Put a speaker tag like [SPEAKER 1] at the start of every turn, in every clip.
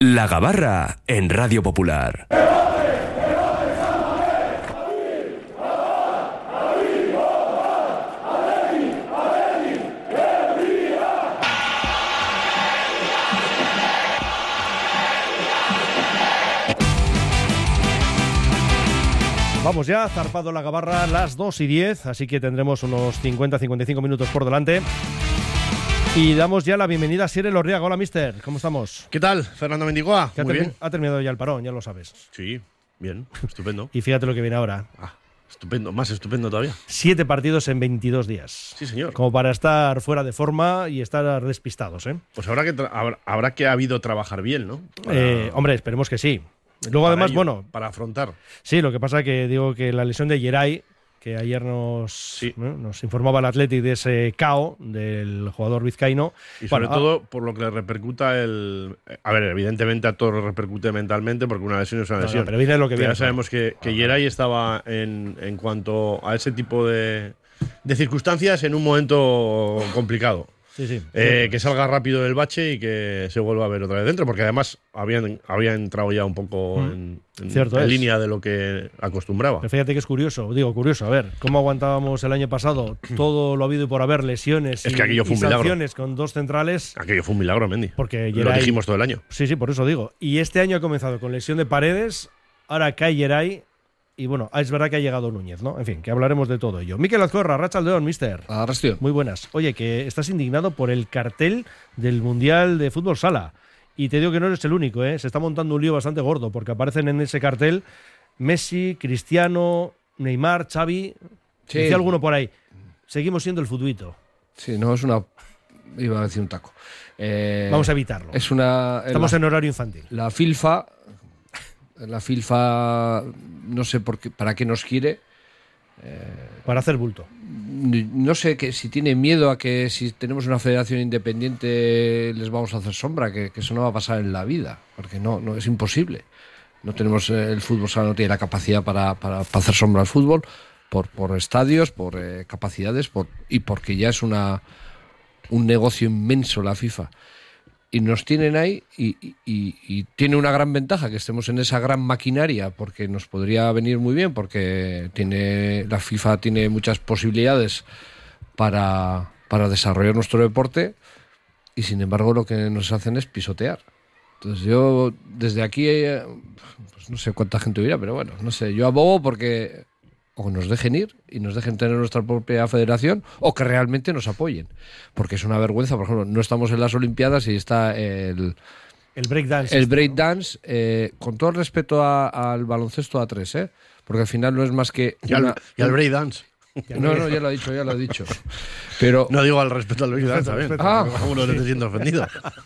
[SPEAKER 1] La Gabarra en Radio Popular.
[SPEAKER 2] Vamos ya, zarpado la Gabarra, las 2:10, así que tendremos unos 50-55 minutos por delante. Y damos ya la bienvenida a Sir Elorriaga. Hola, mister, ¿cómo estamos?
[SPEAKER 3] ¿Qué tal, Fernando Mendigoa?
[SPEAKER 2] Muy bien. Ha terminado ya el parón, ya lo sabes.
[SPEAKER 3] Sí, bien, estupendo.
[SPEAKER 2] Y fíjate lo que viene ahora.
[SPEAKER 3] Estupendo, más estupendo todavía.
[SPEAKER 2] 7 partidos en 22 días.
[SPEAKER 3] Sí, señor.
[SPEAKER 2] Como para estar fuera de forma y estar despistados, ¿eh?
[SPEAKER 3] Pues habrá que habido trababar bien, ¿no?
[SPEAKER 2] Hombre, esperemos que sí. Luego, además,
[SPEAKER 3] para afrontar.
[SPEAKER 2] Sí, lo que pasa que digo que la lesión de Geray, que ayer nos informaba el Athletic de ese KO del jugador vizcaíno.
[SPEAKER 3] Y sobre todo por lo que le repercuta A ver, evidentemente a todos le repercute mentalmente porque una lesión es una lesión.
[SPEAKER 2] Pero viene lo que viene.
[SPEAKER 3] Ya sabemos que Geray estaba en cuanto a ese tipo de circunstancias en un momento complicado.
[SPEAKER 2] Sí.
[SPEAKER 3] Que salga rápido del bache y que se vuelva a ver otra vez dentro, porque además había entrado ya un poco en línea de lo que acostumbraba.
[SPEAKER 2] Pero fíjate que es curioso, a ver, cómo aguantábamos el año pasado todo lo habido y por haber, lesiones
[SPEAKER 3] que aquello fue un milagro.
[SPEAKER 2] Sanciones con 2 centrales.
[SPEAKER 3] Aquello fue un milagro, Mendy.
[SPEAKER 2] Porque
[SPEAKER 3] lo dijimos todo el año.
[SPEAKER 2] Sí, por eso digo. Y este año ha comenzado con lesión de Paredes, ahora cae Geray. Y bueno, es verdad que ha llegado Núñez, ¿no? En fin, que hablaremos de todo ello. Mikel Azcorra, Arratsaldeon, mister.
[SPEAKER 4] Arrastio.
[SPEAKER 2] Muy buenas. Oye, que estás indignado por el cartel del Mundial de Fútbol Sala. Y te digo que no eres el único, ¿eh? Se está montando un lío bastante gordo, porque aparecen en ese cartel Messi, Cristiano, Neymar, Xavi. Sí. Decía alguno por ahí. Seguimos siendo el futbito.
[SPEAKER 4] Sí, no, es una... Iba a decir un taco.
[SPEAKER 2] Vamos a evitarlo. Estamos en horario infantil.
[SPEAKER 4] La FIFA, no sé para qué nos quiere.
[SPEAKER 2] Para hacer bulto.
[SPEAKER 4] No sé si tiene miedo a que si tenemos una federación independiente les vamos a hacer sombra, que eso no va a pasar en la vida, porque no es imposible. No tenemos el fútbol sala, no tiene la capacidad para hacer sombra al fútbol por estadios, por capacidades, y porque ya es un negocio inmenso la FIFA. Y nos tienen ahí y tiene una gran ventaja que estemos en esa gran maquinaria, porque nos podría venir muy bien, porque la FIFA tiene muchas posibilidades para desarrollar nuestro deporte, y sin embargo lo que nos hacen es pisotear. Entonces yo desde aquí, pues no sé cuánta gente hubiera, pero bueno, no sé, yo abogo porque o nos dejen ir y nos dejen tener nuestra propia federación, o que realmente nos apoyen, porque es una vergüenza. Por ejemplo, no estamos en las Olimpiadas y está el
[SPEAKER 2] breakdance.
[SPEAKER 4] El breakdance, con todo el respeto al baloncesto A3, porque al final no es más que...
[SPEAKER 3] Y al breakdance.
[SPEAKER 4] No, ya lo he dicho. Pero
[SPEAKER 3] no digo al respeto al breakdance, también. Uno se siente ofendido.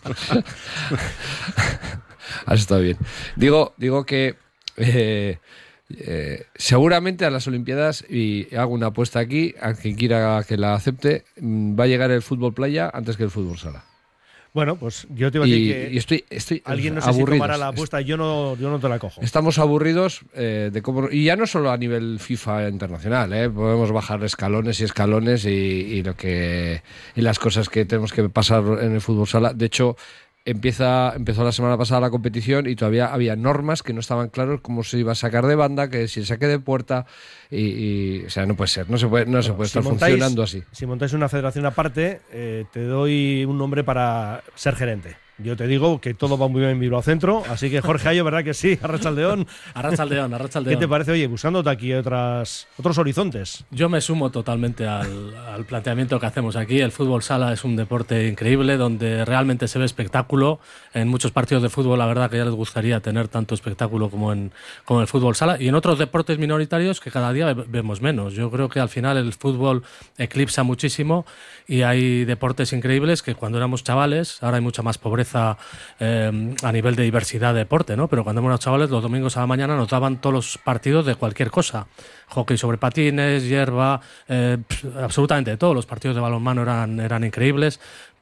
[SPEAKER 4] Está bien. Digo que... seguramente a las Olimpiadas, y hago una apuesta aquí, a quien quiera que la acepte, va a llegar el fútbol playa antes que el fútbol sala.
[SPEAKER 2] Bueno, pues yo te iba a decir que
[SPEAKER 4] estoy
[SPEAKER 2] alguien no sé
[SPEAKER 4] aburridos.
[SPEAKER 2] si tomará la apuesta, yo no te la cojo.
[SPEAKER 4] Estamos aburridos de cómo, y ya no solo a nivel FIFA internacional, podemos bajar escalones y escalones y las cosas que tenemos que pasar en el fútbol sala. De hecho, empezó la semana pasada la competición y todavía había normas que no estaban claros, cómo se iba a sacar de banda, que si el saque de puerta, o sea, no puede ser, no se puede estar funcionando así.
[SPEAKER 2] Si montáis una federación aparte, te doy un nombre para ser gerente. Yo te digo que todo va muy bien en Bilbao Centro, así que Jorge Ayo, ¿verdad que sí? Arratsaldeon.
[SPEAKER 5] Arratsaldeon.
[SPEAKER 2] ¿Qué te parece, oye, buscándote aquí otros horizontes?
[SPEAKER 5] Yo me sumo totalmente al planteamiento que hacemos aquí. El fútbol sala es un deporte increíble donde realmente se ve espectáculo. En muchos partidos de fútbol, la verdad que ya les gustaría tener tanto espectáculo como el fútbol sala, y en otros deportes minoritarios que cada día vemos menos. Yo creo que al final el fútbol eclipsa muchísimo y hay deportes increíbles que cuando éramos chavales, ahora hay mucha más pobreza a nivel de diversidad de deporte, ¿no? Pero cuando éramos chavales, los domingos a la mañana nos daban todos los partidos de cualquier cosa. Hockey sobre patines, hierba, absolutamente todo. Los partidos de balonmano eran increíbles.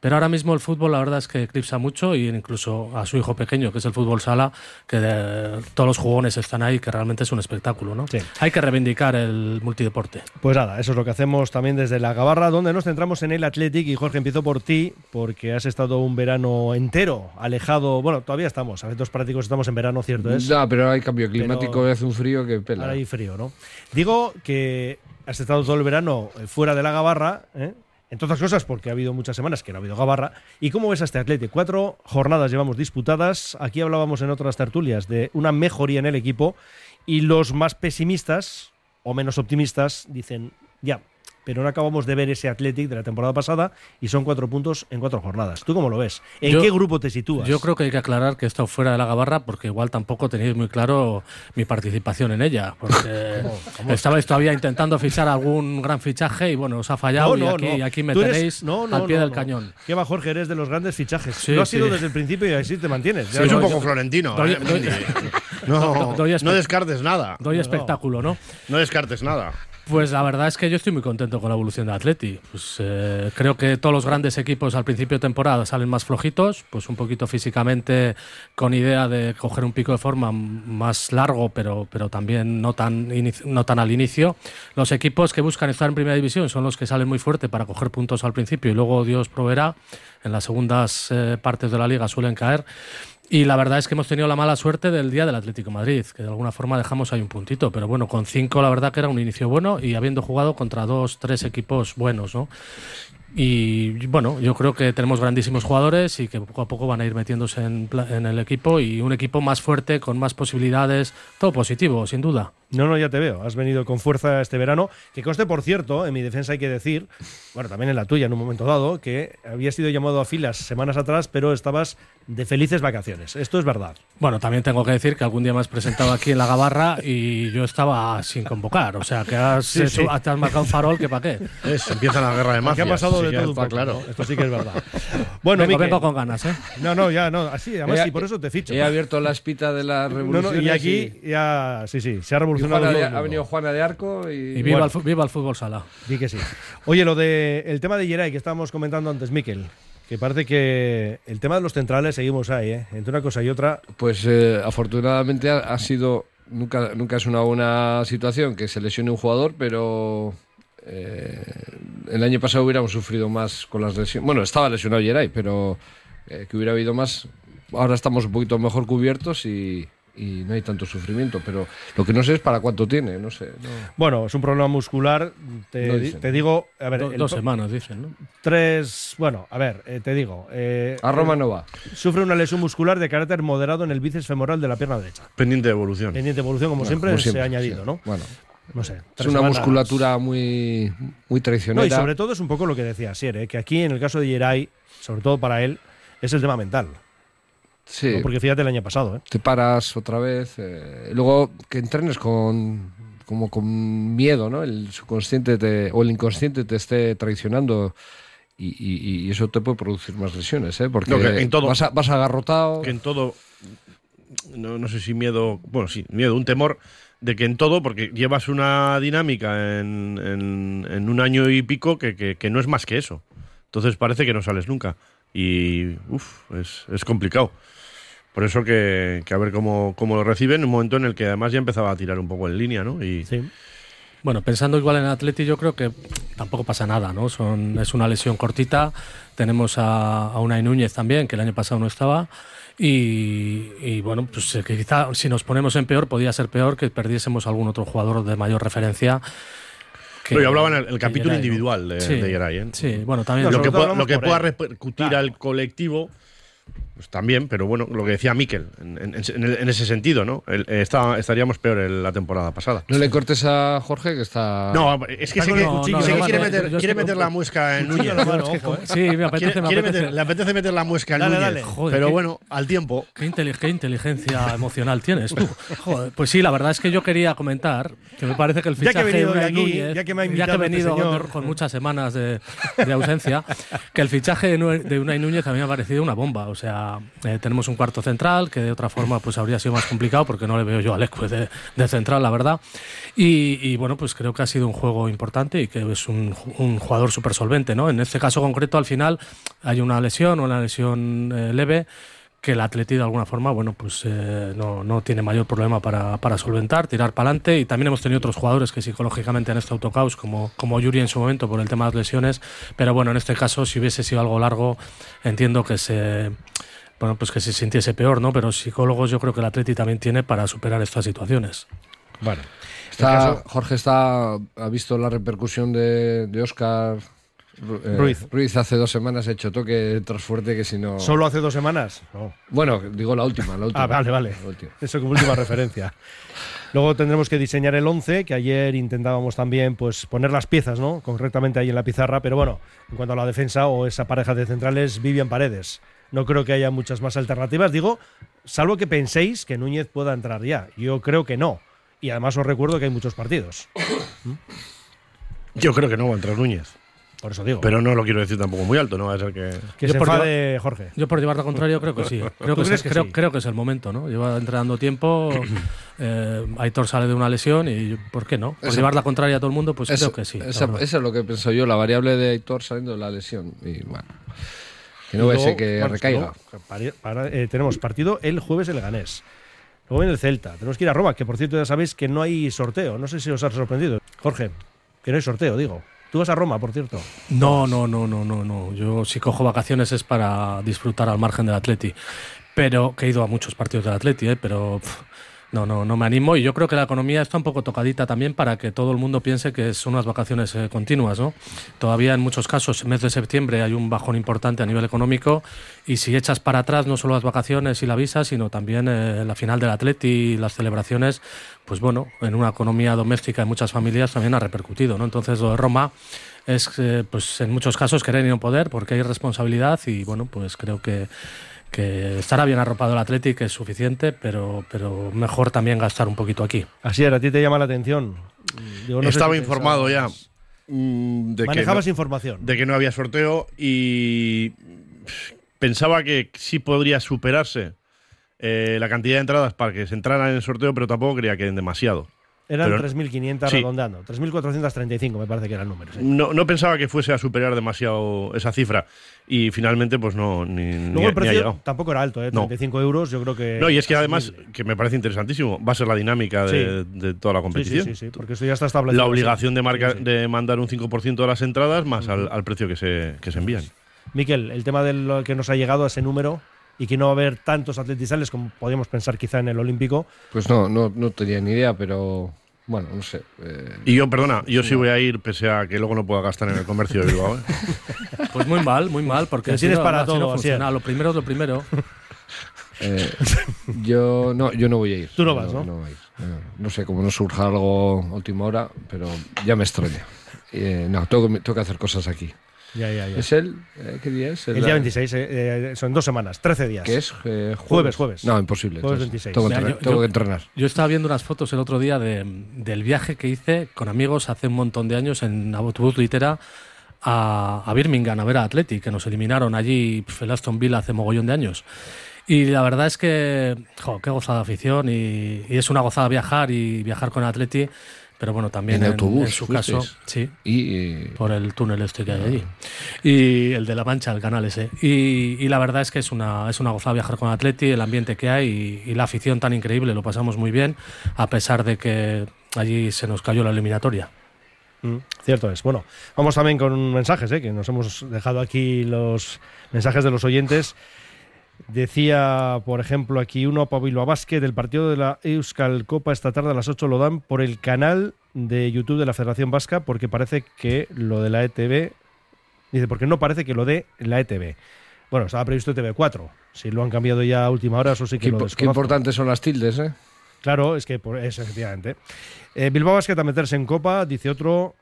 [SPEAKER 5] Pero ahora mismo el fútbol, la verdad es que eclipsa mucho, y incluso a su hijo pequeño, que es el fútbol sala, que todos los jugones están ahí, que realmente es un espectáculo, ¿no?
[SPEAKER 2] Sí.
[SPEAKER 5] Hay que reivindicar el multideporte.
[SPEAKER 2] Pues nada, eso es lo que hacemos también desde la Gabarra, donde nos centramos en el Athletic. Y Jorge, empiezo por ti, porque has estado un verano entero alejado. Bueno, todavía estamos, a efectos prácticos estamos en verano, ¿cierto es?
[SPEAKER 4] No, pero hay cambio climático, hace un frío que pela.
[SPEAKER 2] Ahora hay frío, ¿no? Digo que has estado todo el verano fuera de la Gabarra, entre otras cosas porque ha habido muchas semanas que no ha habido Gabarra. ¿Y cómo ves a este Athletic? 4 jornadas llevamos disputadas. Aquí hablábamos en otras tertulias de una mejoría en el equipo, y los más pesimistas o menos optimistas dicen, ya, pero no acabamos de ver ese Athletic de la temporada pasada, y son 4 puntos en 4 jornadas. ¿Tú cómo lo ves? ¿En qué grupo te sitúas?
[SPEAKER 5] Yo creo que hay que aclarar que he estado fuera de la Gabarra porque igual tampoco teníais muy claro mi participación en ella, porque estabais todavía intentando fichar algún gran fichaje y bueno, os ha fallado, y aquí me tenéis al pie del cañón.
[SPEAKER 2] ¿Qué va, Jorge? Eres de los grandes fichajes.
[SPEAKER 5] Sí,
[SPEAKER 2] lo has sido desde el principio y así te mantienes.
[SPEAKER 3] Sí, es un poco florentino. No descartes nada.
[SPEAKER 5] Doy espectáculo, ¿no?
[SPEAKER 3] No descartes nada.
[SPEAKER 5] Pues la verdad es que yo estoy muy contento con la evolución de Atleti. Pues, creo que todos los grandes equipos al principio de temporada salen más flojitos, pues un poquito físicamente, con idea de coger un pico de forma más largo, pero también no tan al inicio. Los equipos que buscan estar en primera división son los que salen muy fuerte para coger puntos al principio y luego Dios proveerá. En las segundas partes de la liga suelen caer. Y la verdad es que hemos tenido la mala suerte del día del Atlético de Madrid, que de alguna forma dejamos ahí un puntito, pero bueno, con 5 la verdad que era un inicio bueno, y habiendo jugado contra 2-3 equipos buenos, ¿no? Y bueno, yo creo que tenemos grandísimos jugadores y que poco a poco van a ir metiéndose en el equipo, y un equipo más fuerte, con más posibilidades, todo positivo, sin duda.
[SPEAKER 2] No, ya te veo. Has venido con fuerza este verano. Que conste, por cierto, en mi defensa hay que decir, bueno, también en la tuya en un momento dado, que habías sido llamado a filas semanas atrás, pero estabas de felices vacaciones. Esto es verdad.
[SPEAKER 5] Bueno, también tengo que decir que algún día me has presentado aquí en la Gabarra y yo estaba sin convocar. O sea, que te has marcado un farol, que para qué.
[SPEAKER 3] Empieza la guerra de mafias.
[SPEAKER 2] ¿Qué ha pasado de todo un poco?
[SPEAKER 3] Claro.
[SPEAKER 2] ¿No? Esto sí que es verdad. Bueno,
[SPEAKER 5] vengo con ganas, ¿eh?
[SPEAKER 2] No, así, además, sí, por eso te ficho.
[SPEAKER 4] He abierto la espita de la revolución.
[SPEAKER 2] Y aquí ya, sí, se ha revolucionado.
[SPEAKER 4] Ha venido Juana de Arco y
[SPEAKER 5] viva el fútbol sala.
[SPEAKER 2] Sí que sí. Oye, el tema de Geray que estábamos comentando antes, Miquel, que parece que el tema de los centrales seguimos ahí, entre una cosa y otra.
[SPEAKER 4] Pues afortunadamente ha sido, nunca es una buena situación que se lesione un jugador, pero el año pasado hubiéramos sufrido más con las lesiones. Bueno, estaba lesionado Geray, pero que hubiera habido más. Ahora estamos un poquito mejor cubiertos y no hay tanto sufrimiento, pero lo que no sé es para cuánto tiene, no sé. No.
[SPEAKER 2] Bueno, es un problema muscular, te digo, a ver...
[SPEAKER 5] 2 semanas, dicen, ¿no?
[SPEAKER 2] 3, bueno, a ver, te digo...
[SPEAKER 4] a Roma no va.
[SPEAKER 2] Sufre una lesión muscular de carácter moderado en el bíceps femoral de la pierna derecha.
[SPEAKER 3] Pendiente de evolución.
[SPEAKER 2] Como siempre, se ha añadido,
[SPEAKER 4] sí.
[SPEAKER 2] ¿no?
[SPEAKER 4] Bueno,
[SPEAKER 2] no sé.
[SPEAKER 4] Es una musculatura muy traicionera.
[SPEAKER 2] No, y sobre todo es un poco lo que decía Asier, que aquí en el caso de Geray, sobre todo para él, es el tema mental.
[SPEAKER 4] Sí.
[SPEAKER 2] ¿No? Porque fíjate el año pasado.
[SPEAKER 4] Te paras otra vez. Luego que entrenes con miedo, ¿no? El subconsciente o el inconsciente te esté traicionando y eso te puede producir más lesiones, porque
[SPEAKER 3] en todo,
[SPEAKER 4] vas agarrotado.
[SPEAKER 3] Que en todo, no sé si miedo, bueno, sí, miedo, un temor de que en todo, porque llevas una dinámica en un año y pico que no es más que eso. Entonces parece que no sales nunca. Y es complicado. Por eso que a ver cómo lo reciben, en un momento en el que además ya empezaba a tirar un poco en línea, ¿no?
[SPEAKER 2] Sí.
[SPEAKER 5] Bueno, pensando igual en Atleti, yo creo que tampoco pasa nada, ¿no? Es una lesión cortita. Tenemos a Unai Núñez también, que el año pasado no estaba. Y bueno, pues que quizá si nos ponemos en peor, podía ser peor que perdiésemos algún otro jugador de mayor referencia.
[SPEAKER 3] Yo hablaba en el capítulo Geray, individual de Geray, ¿eh?
[SPEAKER 5] Sí, bueno, también.
[SPEAKER 3] Lo que pueda repercutir al colectivo, pues también, pero bueno, lo que decía Miquel, en ese sentido, ¿no? Estaríamos peor la temporada pasada.
[SPEAKER 4] No le cortes a Jorge, que está...
[SPEAKER 3] No, es que sé que quiere meter la muesca en Núñez.
[SPEAKER 5] Sí, me apetece.
[SPEAKER 3] Le apetece meter la muesca en Núñez. Dale. Joder, pero bueno, al tiempo.
[SPEAKER 5] Qué inteligencia emocional tienes tú. Joder, pues sí, la verdad es que yo quería comentar que me parece que el fichaje de Unai Núñez,
[SPEAKER 2] ya que he venido
[SPEAKER 5] con muchas semanas de ausencia, que el fichaje de Unai Núñez a mí me ha parecido una bomba. O sea, sea, tenemos un cuarto central que de otra forma pues habría sido más complicado porque no le veo yo a Leque de central, la verdad. Y bueno, pues creo que ha sido un juego importante y que es un jugador súper solvente, ¿no? En este caso concreto, al final hay una lesión leve que el Atleti de alguna forma, bueno, pues no tiene mayor problema para solventar, tirar para adelante. Y también hemos tenido otros jugadores que psicológicamente han estado tocados, como Yuri en su momento por el tema de las lesiones. Pero bueno, en este caso, si hubiese sido algo largo, entiendo que se sintiese peor, ¿no? Pero psicólogos yo creo que el Atleti también tiene para superar estas situaciones.
[SPEAKER 2] Bueno,
[SPEAKER 4] Jorge ha visto la repercusión de Óscar Ruiz hace 2 semanas, ha hecho toque tras fuerte que si no...
[SPEAKER 2] ¿Solo hace 2 semanas? No.
[SPEAKER 4] Bueno, digo la última.
[SPEAKER 2] Ah, vale. Eso como última referencia. Luego tendremos que diseñar el 11, que ayer intentábamos también pues poner las piezas, ¿no? Correctamente ahí en la pizarra, pero bueno, en cuanto a la defensa o esa pareja de centrales, Vivian Paredes. No creo que haya muchas más alternativas, digo, salvo que penséis que Núñez pueda entrar ya. Yo creo que no. Y además os recuerdo que hay muchos partidos.
[SPEAKER 3] Yo creo que no va a entrar Núñez.
[SPEAKER 2] Por eso digo.
[SPEAKER 3] Pero no lo quiero decir tampoco muy alto, no va a ser
[SPEAKER 2] que se enfade Jorge.
[SPEAKER 5] Yo por llevar lo contrario creo que sí. Creo que es el momento, ¿no? Lleva entrenando tiempo, Aitor sale de una lesión y ¿por qué no? Por llevar la contraria a todo el mundo, pues creo que sí.
[SPEAKER 4] Eso es lo que pienso yo, la variable de Aitor saliendo de la lesión. Y bueno, que no vaya que recaiga.
[SPEAKER 2] Tenemos partido el jueves el Leganés. Luego viene el Celta. Tenemos que ir a Roma, que por cierto ya sabéis que no hay sorteo. No sé si os ha sorprendido. Jorge, que no hay sorteo, digo. ¿Tú vas a Roma, por cierto?
[SPEAKER 5] No. Yo si cojo vacaciones es para disfrutar al margen del Atleti. Pero que he ido a muchos partidos del Atleti, pero no me animo. Y yo creo que la economía está un poco tocadita también para que todo el mundo piense que son unas vacaciones continuas, ¿no? Todavía en muchos casos, en mes de septiembre, hay un bajón importante a nivel económico. Y si echas para atrás no solo las vacaciones y la visa, sino también la final del Atleti y las celebraciones, pues bueno, en una economía doméstica de muchas familias también ha repercutido, ¿no? Entonces lo de Roma es, pues en muchos casos querer y no poder, porque hay responsabilidad y bueno, pues creo que estará bien arropado el Atleti, que es suficiente, pero mejor también gastar un poquito aquí.
[SPEAKER 2] Así era, ¿a ti te llama la atención?
[SPEAKER 3] Digo, no Estaba informado ya.
[SPEAKER 2] Manejabas información.
[SPEAKER 3] De que no había sorteo y pensaba que sí podría superarse la cantidad de entradas para que se entraran en el sorteo, pero tampoco creía que eran demasiado.
[SPEAKER 2] Eran 3.500 redondeando, 3.435 me parece que era el número. Sí.
[SPEAKER 3] No pensaba que fuese a superar demasiado esa cifra y finalmente pues no,
[SPEAKER 2] Luego el precio
[SPEAKER 3] ha llegado.
[SPEAKER 2] Tampoco era alto, 35 euros, yo creo que...
[SPEAKER 3] No, y es que además, que me parece interesantísimo, va a ser la dinámica de toda la competición.
[SPEAKER 2] Sí, porque esto ya está establecido.
[SPEAKER 3] La obligación de mandar un 5% de las entradas más al precio que se envían.
[SPEAKER 2] Miquel, el tema de lo que nos ha llegado a ese número y que no va a haber tantos atletizales como podíamos pensar quizá en el Olímpico.
[SPEAKER 4] Pues no tenía ni idea, pero bueno, no sé.
[SPEAKER 3] Y yo sí voy a ir pese a que luego no pueda gastar en el comercio de Bilbao.
[SPEAKER 5] Pues muy mal, porque
[SPEAKER 2] tienes para todo,
[SPEAKER 5] no funciona. Lo primero es lo primero.
[SPEAKER 4] Yo no voy a ir.
[SPEAKER 2] Tú no vas, ¿no?
[SPEAKER 4] No voy a ir. No sé, como no surja algo a última hora, pero ya me extraña. Tengo que hacer cosas aquí.
[SPEAKER 2] Ya.
[SPEAKER 4] ¿Es qué día es?
[SPEAKER 2] El día 26, son 2 semanas, 13 días.
[SPEAKER 4] ¿Qué es?
[SPEAKER 2] Jueves.
[SPEAKER 4] No, imposible.
[SPEAKER 2] Jueves 26.
[SPEAKER 4] Tengo que entrenar.
[SPEAKER 5] Yo estaba viendo unas fotos el otro día del viaje que hice con amigos hace un montón de años en autobús litera a Birmingham a ver a Atleti, que nos eliminaron allí el Aston Villa hace mogollón de años. Y la verdad es que, qué gozada afición y es una gozada viajar con Atleti. Pero bueno, también
[SPEAKER 4] en autobús,
[SPEAKER 5] en su caso, sí,
[SPEAKER 4] y
[SPEAKER 5] por el túnel que hay allí. Y el de La Mancha, el canal ese. Y la verdad es que es una gozada viajar con Atleti, el ambiente que hay y la afición tan increíble, lo pasamos muy bien, a pesar de que allí se nos cayó la eliminatoria.
[SPEAKER 2] Cierto es. Bueno, vamos también con mensajes, que nos hemos dejado aquí los mensajes de los oyentes. Decía, por ejemplo, aquí uno para Bilbao Basket, del partido de la Euskal Copa esta tarde a las 8 lo dan por el canal de YouTube de la Federación Vasca, porque parece que lo de la ETV, dice, porque no parece que lo de la ETV. Bueno, estaba previsto TV4, si lo han cambiado ya a última hora, eso sí que lo desconozco.
[SPEAKER 4] Qué importantes son las tildes,
[SPEAKER 2] Claro, es que eso, efectivamente. Bilbao Basket a meterse en Copa, dice otro.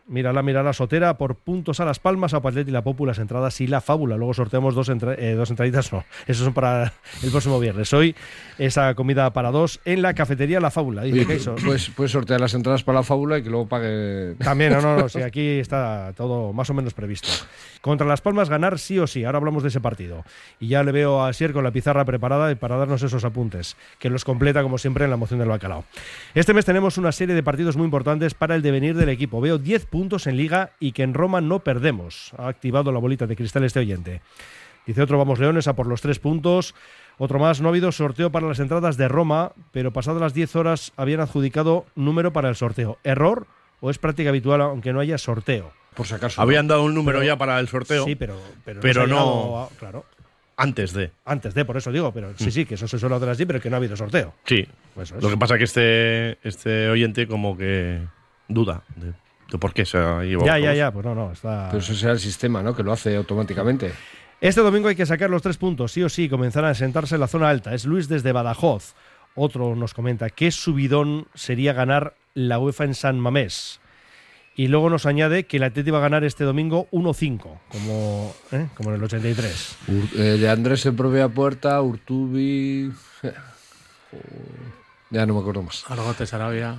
[SPEAKER 2] Mírala, Sotera por puntos a Las Palmas, a Athletic, la Popu, las entradas y la Fábula. Luego sorteamos dos entraditas, no, esos son para el próximo viernes. Hoy esa comida para dos en la cafetería La Fábula. Dice Keiso.
[SPEAKER 4] Pues puedes sortear las entradas para la Fábula y que luego pague...
[SPEAKER 2] También, no, sí, aquí está todo más o menos previsto. Contra Las Palmas ganar sí o sí, ahora hablamos de ese partido. Y ya le veo a Asier con la pizarra preparada para darnos esos apuntes, que los completa como siempre en la moción del bacalao. Este mes tenemos una serie de partidos muy importantes para el devenir del equipo. Veo 10 puntos en Liga y que en Roma no perdemos. Ha activado la bolita de cristal este oyente. Dice otro, vamos Leones a por los 3 puntos. Otro más, no ha habido sorteo para las entradas de Roma, pero pasadas las 10 horas habían adjudicado número para el sorteo. ¿Error o es práctica habitual aunque no haya sorteo?
[SPEAKER 4] Por si acaso.
[SPEAKER 3] Habían dado un número ya para el sorteo.
[SPEAKER 2] Sí, pero
[SPEAKER 3] no.
[SPEAKER 2] Claro.
[SPEAKER 3] Antes de, por eso digo, pero sí, que eso se suele hacer así, pero que no ha habido sorteo. Sí.
[SPEAKER 2] Pues
[SPEAKER 3] lo que pasa es que este oyente como que duda de por qué se ha llevado.
[SPEAKER 2] Ya, pues no, está...
[SPEAKER 4] Pero eso será el sistema, ¿no? Que lo hace automáticamente.
[SPEAKER 2] Este domingo hay que sacar los 3 puntos, sí o sí, comenzar a sentarse en la zona alta. Es Luis desde Badajoz. Otro nos comenta, ¿qué subidón sería ganar la UEFA en San Mamés? Y luego nos añade que el Atleti va a ganar este domingo 1-5, como en el 83.
[SPEAKER 4] De Andrés en propia puerta, Urtubi... Ya no me acuerdo más.
[SPEAKER 5] Argote Sarabia.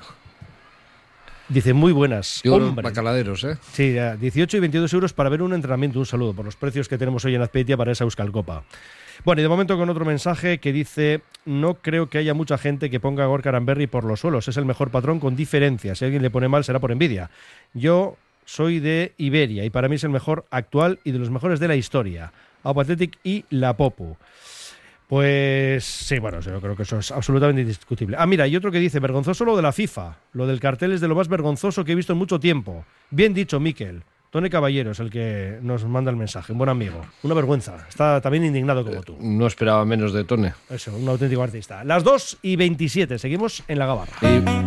[SPEAKER 2] Dice, muy buenas,
[SPEAKER 4] hombre. Bacaladeros, ¿eh?
[SPEAKER 2] Sí, ya, 18 y 22 euros para ver un entrenamiento. Un saludo por los precios que tenemos hoy en Azpeitia para esa Euskalcopa. Bueno, y de momento con otro mensaje que dice, no creo que haya mucha gente que ponga a Gorka Aranberri por los suelos. Es el mejor patrón con diferencia. Si alguien le pone mal será por envidia. Yo soy de Iberia y para mí es el mejor actual y de los mejores de la historia. Aupa Athletic y la Popu. Pues sí, bueno, yo creo que eso es absolutamente indiscutible. Ah, mira, y otro que dice, vergonzoso lo de la FIFA. Lo del cartel es de lo más vergonzoso que he visto en mucho tiempo. Bien dicho, Miquel. Tone Caballero es el que nos manda el mensaje, un buen amigo. Una vergüenza, está también indignado como tú.
[SPEAKER 4] No esperaba menos de Tone.
[SPEAKER 2] Eso, un auténtico artista. Las 2:27, seguimos en la Gabarra.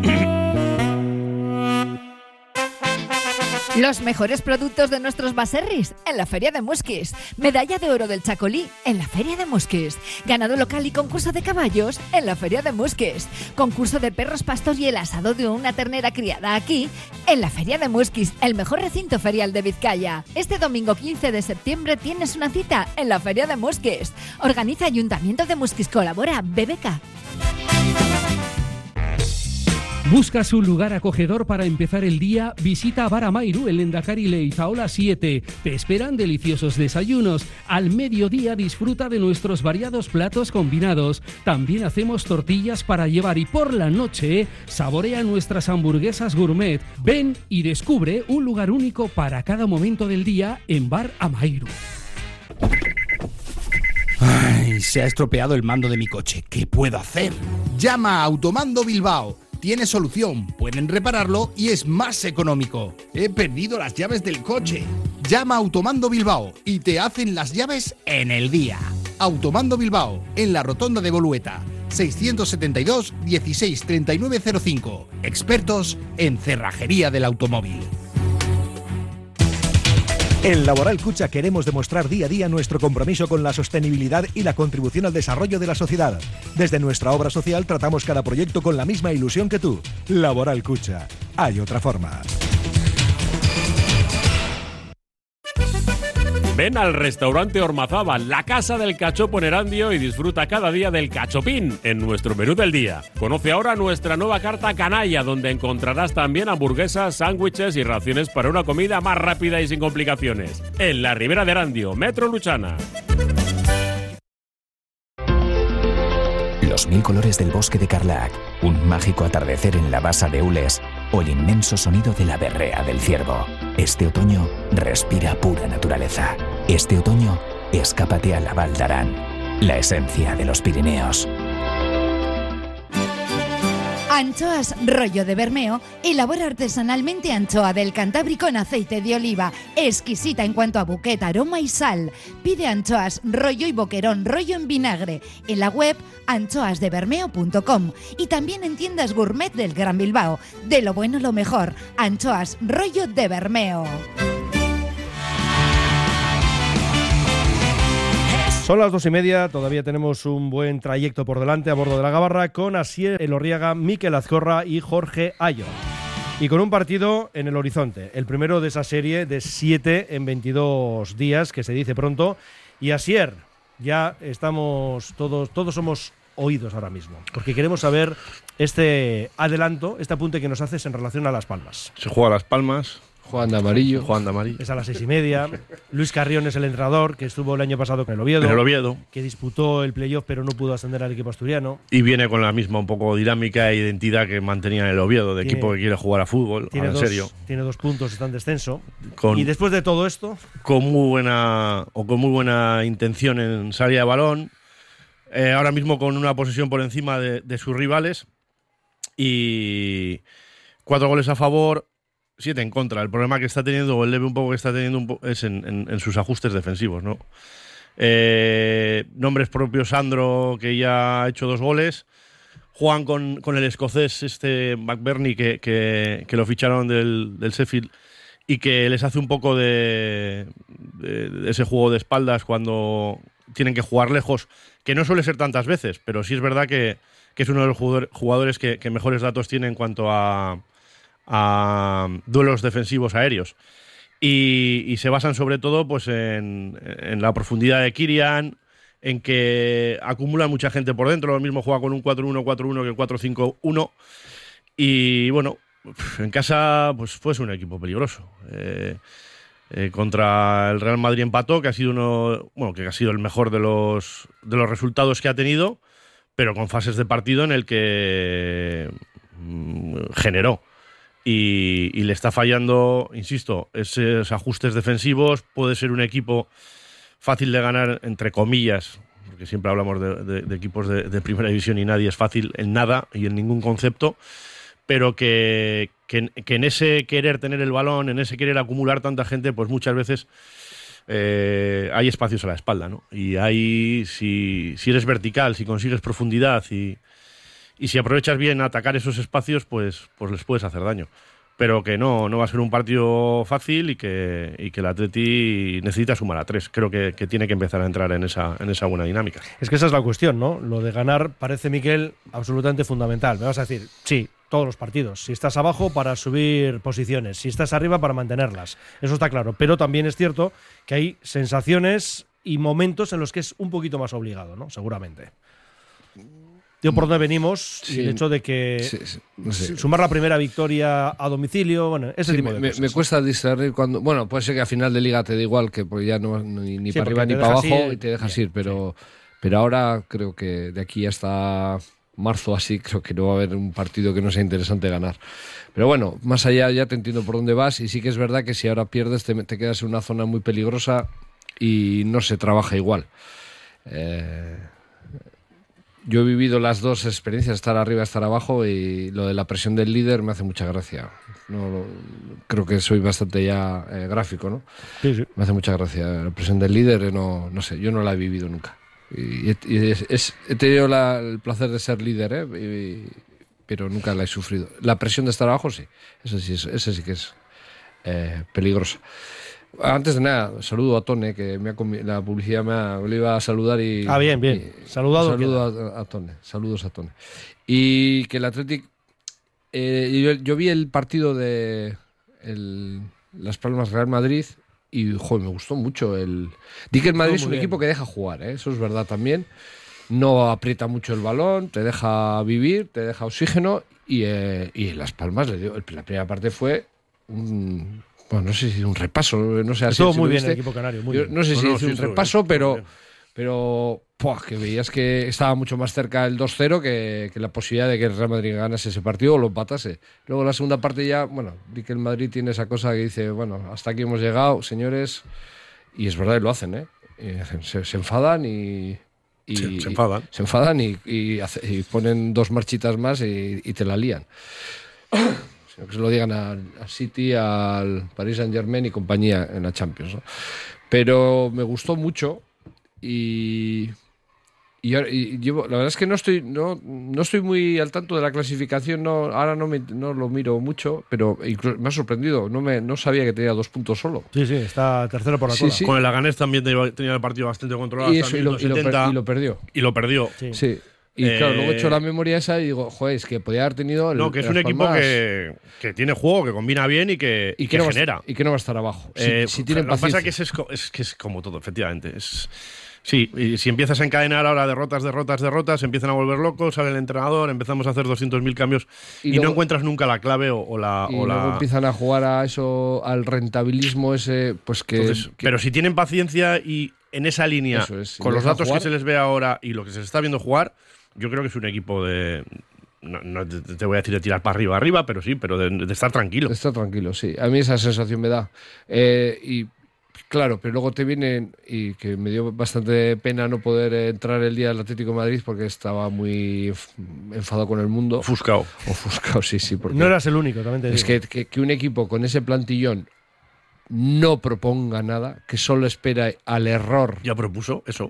[SPEAKER 6] Los mejores productos de nuestros baserris en la Feria de Musquis. Medalla de oro del Chacolí en la Feria de Musquis. Ganado local y concurso de caballos en la Feria de Musquis. Concurso de perros pastor y el asado de una ternera criada aquí en la Feria de Musquis, el mejor recinto ferial de Vizcaya. Este domingo 15 de septiembre tienes una cita en la Feria de Musquis. Organiza Ayuntamiento de Musquis, colabora BBK.
[SPEAKER 7] ¿Buscas un lugar acogedor para empezar el día? Visita Bar Amairu en Lendakari Leizaola 7. Te esperan deliciosos desayunos. Al mediodía disfruta de nuestros variados platos combinados. También hacemos tortillas para llevar y por la noche saborea nuestras hamburguesas gourmet. Ven y descubre un lugar único para cada momento del día en Bar Amairu.
[SPEAKER 8] Ay, se ha estropeado el mando de mi coche. ¿Qué puedo hacer? Llama a Automando Bilbao. Tiene solución, pueden repararlo y es más económico. He perdido las llaves del coche. Llama a Automando Bilbao y te hacen las llaves en el día. Automando Bilbao, en la rotonda de Bolueta. 672 16 3905. Expertos en cerrajería del automóvil.
[SPEAKER 9] En Laboral Cucha queremos demostrar día a día nuestro compromiso con la sostenibilidad y la contribución al desarrollo de la sociedad. Desde nuestra obra social tratamos cada proyecto con la misma ilusión que tú. Laboral Cucha. Hay otra forma.
[SPEAKER 10] Ven al restaurante Ormazábal, la casa del cachopo en Erandio y disfruta cada día del cachopín en nuestro menú del día. Conoce ahora nuestra nueva carta canalla, donde encontrarás también hamburguesas, sándwiches y raciones para una comida más rápida y sin complicaciones. En la Ribera de Erandio, Metro Luchana.
[SPEAKER 11] Los 1000 colores del bosque de Carlac, un mágico atardecer en la basa de Ules o el inmenso sonido de la berrea del ciervo. Este otoño respira pura naturaleza. Este otoño escápate a la Val d'Aran, la esencia de los Pirineos.
[SPEAKER 6] Anchoas Rollo de Bermeo elabora artesanalmente anchoa del Cantábrico en aceite de oliva, exquisita en cuanto a buquet, aroma y sal. Pide anchoas Rollo y Boquerón Rollo en vinagre en la web anchoasdebermeo.com y también en tiendas gourmet del Gran Bilbao. De lo bueno lo mejor, Anchoas Rollo de Bermeo.
[SPEAKER 2] Son las 2:30, todavía tenemos un buen trayecto por delante a bordo de la Gabarra con Asier Elorriaga, Miquel Azcorra y Jorge Ayo. Y con un partido en el horizonte, el primero de esa serie de 7 en 22 días, que se dice pronto. Y Asier, ya estamos todos somos oídos ahora mismo, porque queremos saber este adelanto, este apunte que nos haces en relación a Las Palmas.
[SPEAKER 3] Se juega a Las Palmas.
[SPEAKER 4] Juan de amarillo.
[SPEAKER 2] Es a las 6:30. Luis Carrión es el entrenador, que estuvo el año pasado con el Oviedo. Que disputó el playoff, pero no pudo ascender al equipo asturiano.
[SPEAKER 3] Y viene con la misma un poco dinámica e identidad que mantenía en el Oviedo, de equipo que quiere jugar a fútbol, en serio.
[SPEAKER 2] Tiene 2 puntos, está en descenso. Y después de todo esto,
[SPEAKER 3] con muy buena intención en salida de balón, ahora mismo con una posesión por encima de sus rivales y 4 goles a favor, 7 en contra. El problema que está teniendo, o el leve un poco que está teniendo, es en sus ajustes defensivos, ¿no? Nombres propios: Sandro, que ya ha hecho 2 goles. Juan con el escocés McBurney, que lo ficharon del Sheffield, y que les hace un poco de ese juego de espaldas cuando tienen que jugar lejos, que no suele ser tantas veces, pero sí es verdad que es uno de los jugadores que mejores datos tiene en cuanto a duelos defensivos aéreos. Y se basan sobre todo pues en la profundidad de Kirian, en que acumula mucha gente por dentro. Lo mismo juega con un 4-1-4-1 que el 4-5-1. Y bueno, en casa pues fue un equipo peligroso. Contra el Real Madrid empató, que ha sido el mejor de los resultados que ha tenido, pero con fases de partido en el que generó. Y le está fallando, insisto, esos ajustes defensivos. Puede ser un equipo fácil de ganar, entre comillas, porque siempre hablamos de equipos de primera división y nadie es fácil en nada y en ningún concepto, pero que en ese querer tener el balón, en ese querer acumular tanta gente, pues muchas veces hay espacios a la espalda, ¿no? Y ahí, si eres vertical, si consigues profundidad y si aprovechas bien atacar esos espacios, pues les puedes hacer daño. Pero que no va a ser un partido fácil y que el Atleti necesita sumar a 3. Creo que tiene que empezar a entrar en esa buena dinámica.
[SPEAKER 2] Es que esa es la cuestión, ¿no? Lo de ganar parece, Miquel, absolutamente fundamental. Me vas a decir, sí, todos los partidos. Si estás abajo, para subir posiciones. Si estás arriba, para mantenerlas. Eso está claro. Pero también es cierto que hay sensaciones y momentos en los que es un poquito más obligado, ¿no? Seguramente. Digo, por dónde venimos, y el hecho de que no sé, sumar la primera victoria a domicilio, bueno, ese tipo de cosas.
[SPEAKER 4] Me cuesta discernir cuando... Bueno, puede ser que a final de liga te da igual, que pues ya no ni para arriba ni para abajo y te dejas ir, pero ahora creo que de aquí hasta marzo así, creo que no va a haber un partido que no sea interesante ganar. Pero bueno, más allá ya te entiendo por dónde vas, y sí que es verdad que si ahora pierdes te quedas en una zona muy peligrosa y no se trabaja igual. Yo he vivido las dos experiencias, estar arriba, estar abajo, y lo de la presión del líder me hace mucha gracia. Creo que soy bastante ya gráfico, ¿no?
[SPEAKER 2] Sí.
[SPEAKER 4] Me hace mucha gracia. La presión del líder, no sé, yo no la he vivido nunca. He tenido el placer de ser líder, pero nunca la he sufrido. La presión de estar abajo, sí. Ese sí que es peligrosa. Antes de nada, saludo a Tone, que la publicidad me iba a saludar y...
[SPEAKER 2] bien. Saludo
[SPEAKER 4] a Tone. Saludos a Tone. Y que el Athletic... yo vi el partido de Las Palmas Real Madrid y, me gustó mucho. Di que el Madrid es un equipo que deja jugar, eso es verdad también. No aprieta mucho el balón, te deja vivir, te deja oxígeno, y en Las Palmas, la primera parte fue bueno, no sé si un repaso, no sé.
[SPEAKER 2] Estuvo muy bien el equipo canario.
[SPEAKER 4] No sé si hizo un repaso, pero que veías que estaba mucho más cerca el 2-0 que la posibilidad de que el Real Madrid ganase ese partido o lo empatase. Luego la segunda parte ya, vi que el Madrid tiene esa cosa que dice, hasta aquí hemos llegado, señores, y es verdad que lo hacen, se enfadan se enfadan y ponen 2 marchitas más y te la lían. Que se lo digan al City, al Paris Saint-Germain y compañía en la Champions, ¿no? Pero me gustó mucho y la verdad es que no estoy muy al tanto de la clasificación, ahora no lo miro mucho, pero incluso me ha sorprendido, no sabía que tenía 2 puntos solo.
[SPEAKER 2] Sí, está tercero por la cola.
[SPEAKER 3] Sí. Con el Aganés también tenía el partido bastante controlado,
[SPEAKER 4] y lo perdió.
[SPEAKER 3] Y lo perdió.
[SPEAKER 4] Sí. Y claro, luego he hecho la memoria esa y digo, joder, es que podía haber tenido...
[SPEAKER 3] No, que es un equipo que tiene juego, que combina bien y que
[SPEAKER 4] no
[SPEAKER 3] genera.
[SPEAKER 4] Y que no va a estar abajo. Si tienen
[SPEAKER 3] lo que pasa
[SPEAKER 4] paciencia.
[SPEAKER 3] es que es como todo, efectivamente. Sí, y si empiezas a encadenar ahora derrotas, empiezan a volver locos, sale el entrenador, empezamos a hacer 200.000 cambios y luego, no encuentras nunca la clave
[SPEAKER 4] luego empiezan a jugar a eso, al rentabilismo ese, pues que...
[SPEAKER 3] Entonces, pero si tienen paciencia y en esa línea, con los datos que se les ve ahora y lo que se les está viendo jugar, yo creo que es un equipo de... No te voy a decir de tirar para arriba, pero sí, pero de estar tranquilo.
[SPEAKER 4] De estar tranquilo, sí. A mí esa sensación me da. Y claro, pero luego te vienen, y que me dio bastante pena no poder entrar el día del Atlético de Madrid porque estaba muy enfadado con el mundo.
[SPEAKER 3] Ofuscado,
[SPEAKER 4] sí. Porque
[SPEAKER 2] no eras el único, también te digo.
[SPEAKER 4] Es que un equipo con ese plantillón no proponga nada, que solo espera al error.
[SPEAKER 3] Ya propuso eso.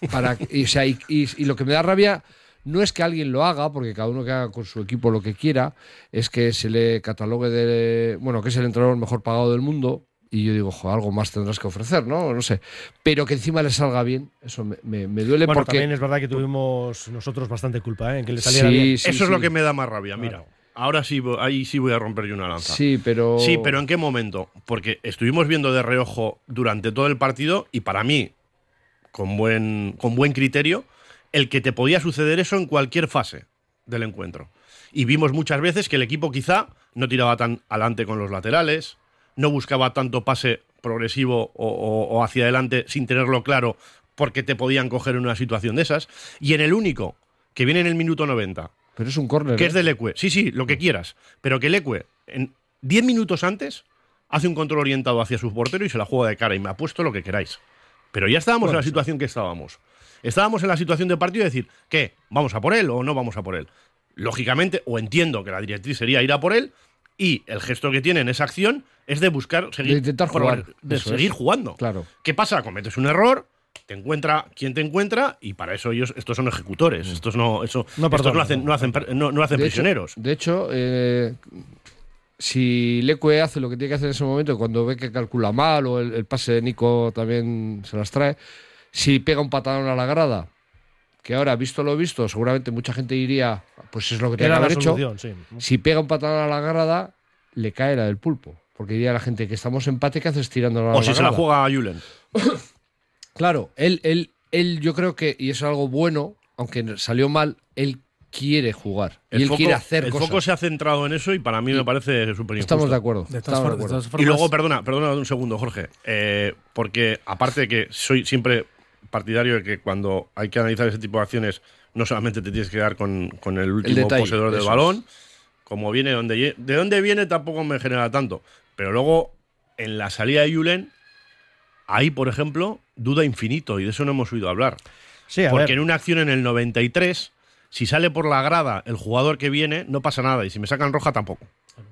[SPEAKER 4] Y lo que me da rabia no es que alguien lo haga, porque cada uno que haga con su equipo lo que quiera, es que se le catalogue que es el entrenador mejor pagado del mundo. Y yo digo, algo más tendrás que ofrecer, ¿no? No sé. Pero que encima le salga bien, eso me duele porque...
[SPEAKER 2] también es verdad que tuvimos nosotros bastante culpa, en que le saliera bien.
[SPEAKER 3] Eso es lo que me da más rabia, mira. Claro. Ahora sí, ahí sí voy a romper yo una lanza.
[SPEAKER 4] Sí, pero
[SPEAKER 3] ¿en qué momento? Porque estuvimos viendo de reojo durante todo el partido y para mí, con buen criterio, el que te podía suceder eso en cualquier fase del encuentro. Y vimos muchas veces que el equipo quizá no tiraba tan adelante con los laterales, no buscaba tanto pase progresivo o hacia adelante sin tenerlo claro porque te podían coger en una situación de esas. Y en el único, que viene en el minuto 90...
[SPEAKER 4] Pero es un córner.
[SPEAKER 3] Que es de Leque. Sí, lo que quieras. Pero que Leque, en 10 minutos antes, hace un control orientado hacia su portero y se la juega de cara. Y me apuesto lo que queráis. Pero ya estábamos en la situación que estábamos. Estábamos en la situación de partido de decir, ¿qué? ¿Vamos a por él o no vamos a por él? Lógicamente, o entiendo que la directriz sería ir a por él, y el gesto que tiene en esa acción es de buscar seguir jugando.
[SPEAKER 4] Claro.
[SPEAKER 3] ¿Qué pasa? Cometes un error, te encuentra quien te encuentra, y para eso estos son ejecutores. Estos no hacen prisioneros.
[SPEAKER 4] De hecho, si Leque hace lo que tiene que hacer en ese momento, cuando ve que calcula mal o el pase de Nico también se las trae, si pega un patadón a la grada, que ahora, visto lo visto, seguramente mucha gente diría, pues es lo que tiene que haber hecho.
[SPEAKER 2] Sí.
[SPEAKER 4] Si pega un patadón a la grada, le cae la del pulpo. Porque diría la gente que estamos en empate, ¿qué haces tirándola a la grada?
[SPEAKER 3] O si se la juega a Julen.
[SPEAKER 4] Claro, él yo creo que, y eso es algo bueno, aunque salió mal, él quiere jugar. Él quiere hacer cosas.
[SPEAKER 3] El foco se ha centrado en eso y para mí me parece súper injusto.
[SPEAKER 4] Estamos de acuerdo.
[SPEAKER 3] Y luego, perdona un segundo, Jorge. Porque aparte de que soy siempre partidario de que cuando hay que analizar ese tipo de acciones no solamente te tienes que quedar con el último poseedor del balón, como viene de dónde viene tampoco me genera tanto, pero luego en la salida de Julen ahí, por ejemplo, duda infinito, y de eso no hemos oído hablar.
[SPEAKER 2] Sí,
[SPEAKER 3] porque en una acción en el 93, si sale por la grada el jugador que viene, no pasa nada, y si me sacan roja tampoco.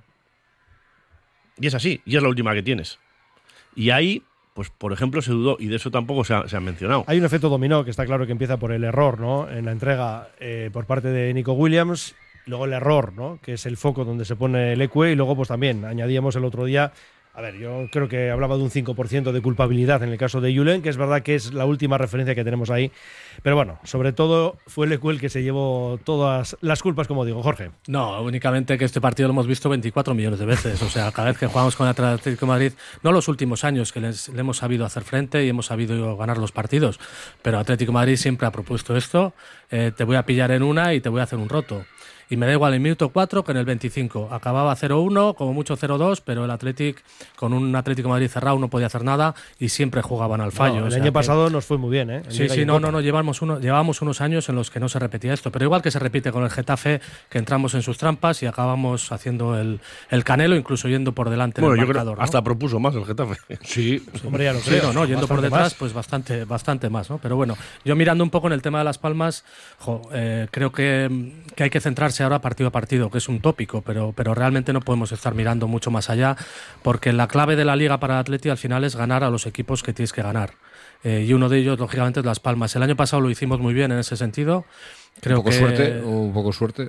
[SPEAKER 3] Y es así, y es la última que tienes. Y ahí, pues por ejemplo, se dudó, y de eso tampoco se ha mencionado.
[SPEAKER 2] Hay un efecto dominó que está claro que empieza por el error, ¿no? En la entrega por parte de Nico Williams, luego el error, ¿no? Que es el foco donde se pone Leque, y luego pues también añadíamos el otro día, a ver, yo creo que hablaba de un 5% de culpabilidad en el caso de Julen, que es verdad que es la última referencia que tenemos ahí, pero bueno, sobre todo fue Leque el que se llevó todas las culpas, como digo. Jorge.
[SPEAKER 5] No, únicamente que este partido lo hemos visto 24 millones de veces, o sea, cada vez que jugamos con el Atlético de Madrid, no los últimos años que le hemos sabido hacer frente y hemos sabido ganar los partidos, pero Atlético de Madrid siempre ha propuesto esto, te voy a pillar en una y te voy a hacer un roto. Y me da igual el minuto 4 que en el 25. Acababa 0-1, como mucho 0-2, pero el Athletic, con un Atlético de Madrid cerrado, no podía hacer nada y siempre jugaban al fallo.
[SPEAKER 2] No, el año pasado nos fue muy bien, ¿eh?
[SPEAKER 5] Sí, llevábamos unos años en los que no se repetía esto. Pero igual que se repite con el Getafe, que entramos en sus trampas y acabamos haciendo el Canelo, incluso yendo por delante del marcador.
[SPEAKER 3] Yo creo hasta propuso más el Getafe.
[SPEAKER 4] Sí,
[SPEAKER 2] hombre, ya lo creo.
[SPEAKER 5] Sí, yendo por detrás, pues bastante más, ¿no? Pero bueno, yo mirando un poco en el tema de Las Palmas, creo que hay que centrarse ahora partido a partido, que es un tópico, pero realmente no podemos estar mirando mucho más allá, porque la clave de la Liga para el Atleti al final es ganar a los equipos que tienes que ganar. Y uno de ellos, lógicamente, es Las Palmas. El año pasado lo hicimos muy bien en ese sentido. Creo
[SPEAKER 4] un poco suerte.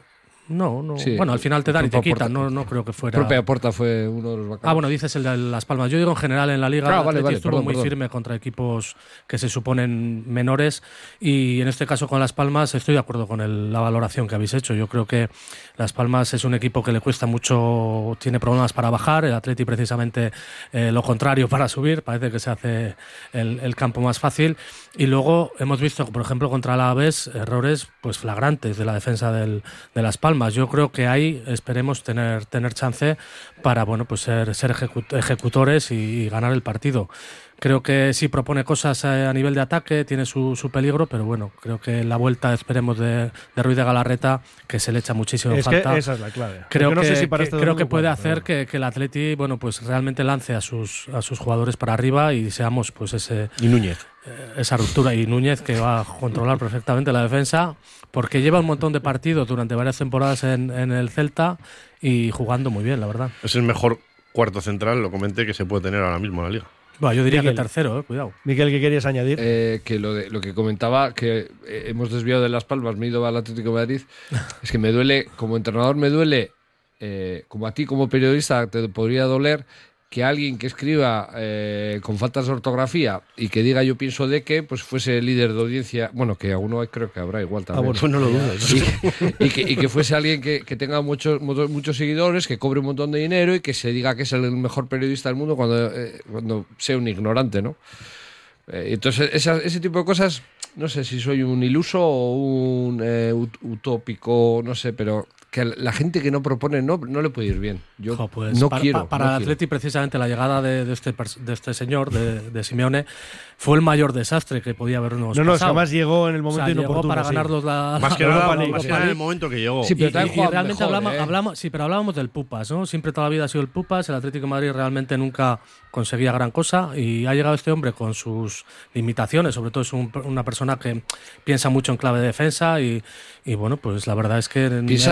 [SPEAKER 5] No.
[SPEAKER 4] Sí,
[SPEAKER 5] Bueno, al final te dan y te
[SPEAKER 4] propia
[SPEAKER 5] quitan.
[SPEAKER 4] Porta.
[SPEAKER 5] No creo que fuera.
[SPEAKER 4] Propia Porta fue uno de los bacanos.
[SPEAKER 5] Bueno, dices el de Las Palmas. Yo digo en general en la Liga.
[SPEAKER 4] Ah, vale,
[SPEAKER 5] estuvo
[SPEAKER 4] perdón,
[SPEAKER 5] muy firme contra equipos que se suponen menores. Y en este caso con Las Palmas estoy de acuerdo con la valoración que habéis hecho. Yo creo que Las Palmas es un equipo que le cuesta mucho, tiene problemas para bajar. El Atleti precisamente lo contrario para subir. Parece que se hace el campo más fácil. Y luego hemos visto, por ejemplo, contra la Alavés, errores pues flagrantes de la defensa de Las Palmas. Yo creo que ahí esperemos tener chance para ser ejecutores y ganar el partido. Creo que sí propone cosas a nivel de ataque, tiene su peligro, pero bueno, creo que en la vuelta esperemos de Ruiz de Galarreta, que se le echa muchísimo falta.
[SPEAKER 2] Que esa es la clave.
[SPEAKER 5] Creo
[SPEAKER 2] no
[SPEAKER 5] que,
[SPEAKER 2] sé si para
[SPEAKER 5] creo que puede hacer que el Atleti realmente lance a sus jugadores para arriba y seamos pues ese...
[SPEAKER 3] Y Núñez.
[SPEAKER 5] Esa ruptura. Y Núñez, que va a controlar perfectamente la defensa, porque lleva un montón de partidos durante varias temporadas en el Celta y jugando muy bien, la verdad.
[SPEAKER 3] Es el mejor cuarto central, lo comenté, que se puede tener ahora mismo en la Liga.
[SPEAKER 5] Bueno, yo diría
[SPEAKER 2] Miquel,
[SPEAKER 5] que tercero, cuidado.
[SPEAKER 2] Miquel, ¿qué querías añadir?
[SPEAKER 4] Que lo que comentaba, que hemos desviado de Las Palmas, me he ido al Atlético de Madrid, es que me duele, como entrenador me duele, como a ti como periodista te podría doler, que alguien que escriba con faltas de ortografía y que diga yo pienso de que, pues fuese líder de audiencia, bueno, que alguno creo que habrá igual también.
[SPEAKER 3] Pues no lo dudes.
[SPEAKER 4] Y que fuese alguien que tenga muchos seguidores, que cobre un montón de dinero y que se diga que es el mejor periodista del mundo cuando sea un ignorante, ¿no? Entonces, ese tipo de cosas, no sé si soy un iluso o un utópico, no sé, pero que la gente que no propone no le puede ir bien. Yo quiero.
[SPEAKER 5] Para el Atleti, precisamente, la llegada de este señor, de Simeone, fue el mayor desastre que podía habernos pasado.
[SPEAKER 2] No, jamás llegó en el momento inoportuno.
[SPEAKER 5] Llegó para ganarlos
[SPEAKER 3] más que nada en el momento que llegó.
[SPEAKER 4] Sí, pero
[SPEAKER 5] y realmente hablábamos del Pupas, ¿no? Siempre toda la vida ha sido el Pupas. El Atlético de Madrid realmente nunca conseguía gran cosa y ha llegado este hombre con sus limitaciones. Sobre todo es una persona que piensa mucho en clave de defensa y bueno, pues la verdad es que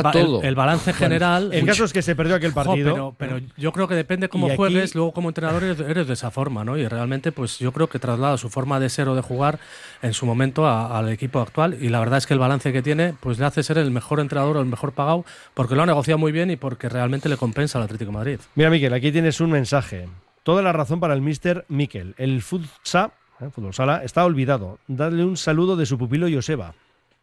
[SPEAKER 5] el balance general...
[SPEAKER 2] El caso es que se perdió aquel partido.
[SPEAKER 5] Pero yo creo que depende cómo juegues, luego como entrenador eres de esa forma, ¿no? Y realmente pues yo creo que traslada su forma de ser o de jugar en su momento al equipo actual y la verdad es que el balance que tiene pues le hace ser el mejor entrenador o el mejor pagado porque lo ha negociado muy bien y porque realmente le compensa al Atlético de Madrid.
[SPEAKER 2] Mira, Miquel, aquí tienes un mensaje. Toda la razón para el míster Miquel. El fútbol sala está olvidado. Dadle un saludo de su pupilo Joseba.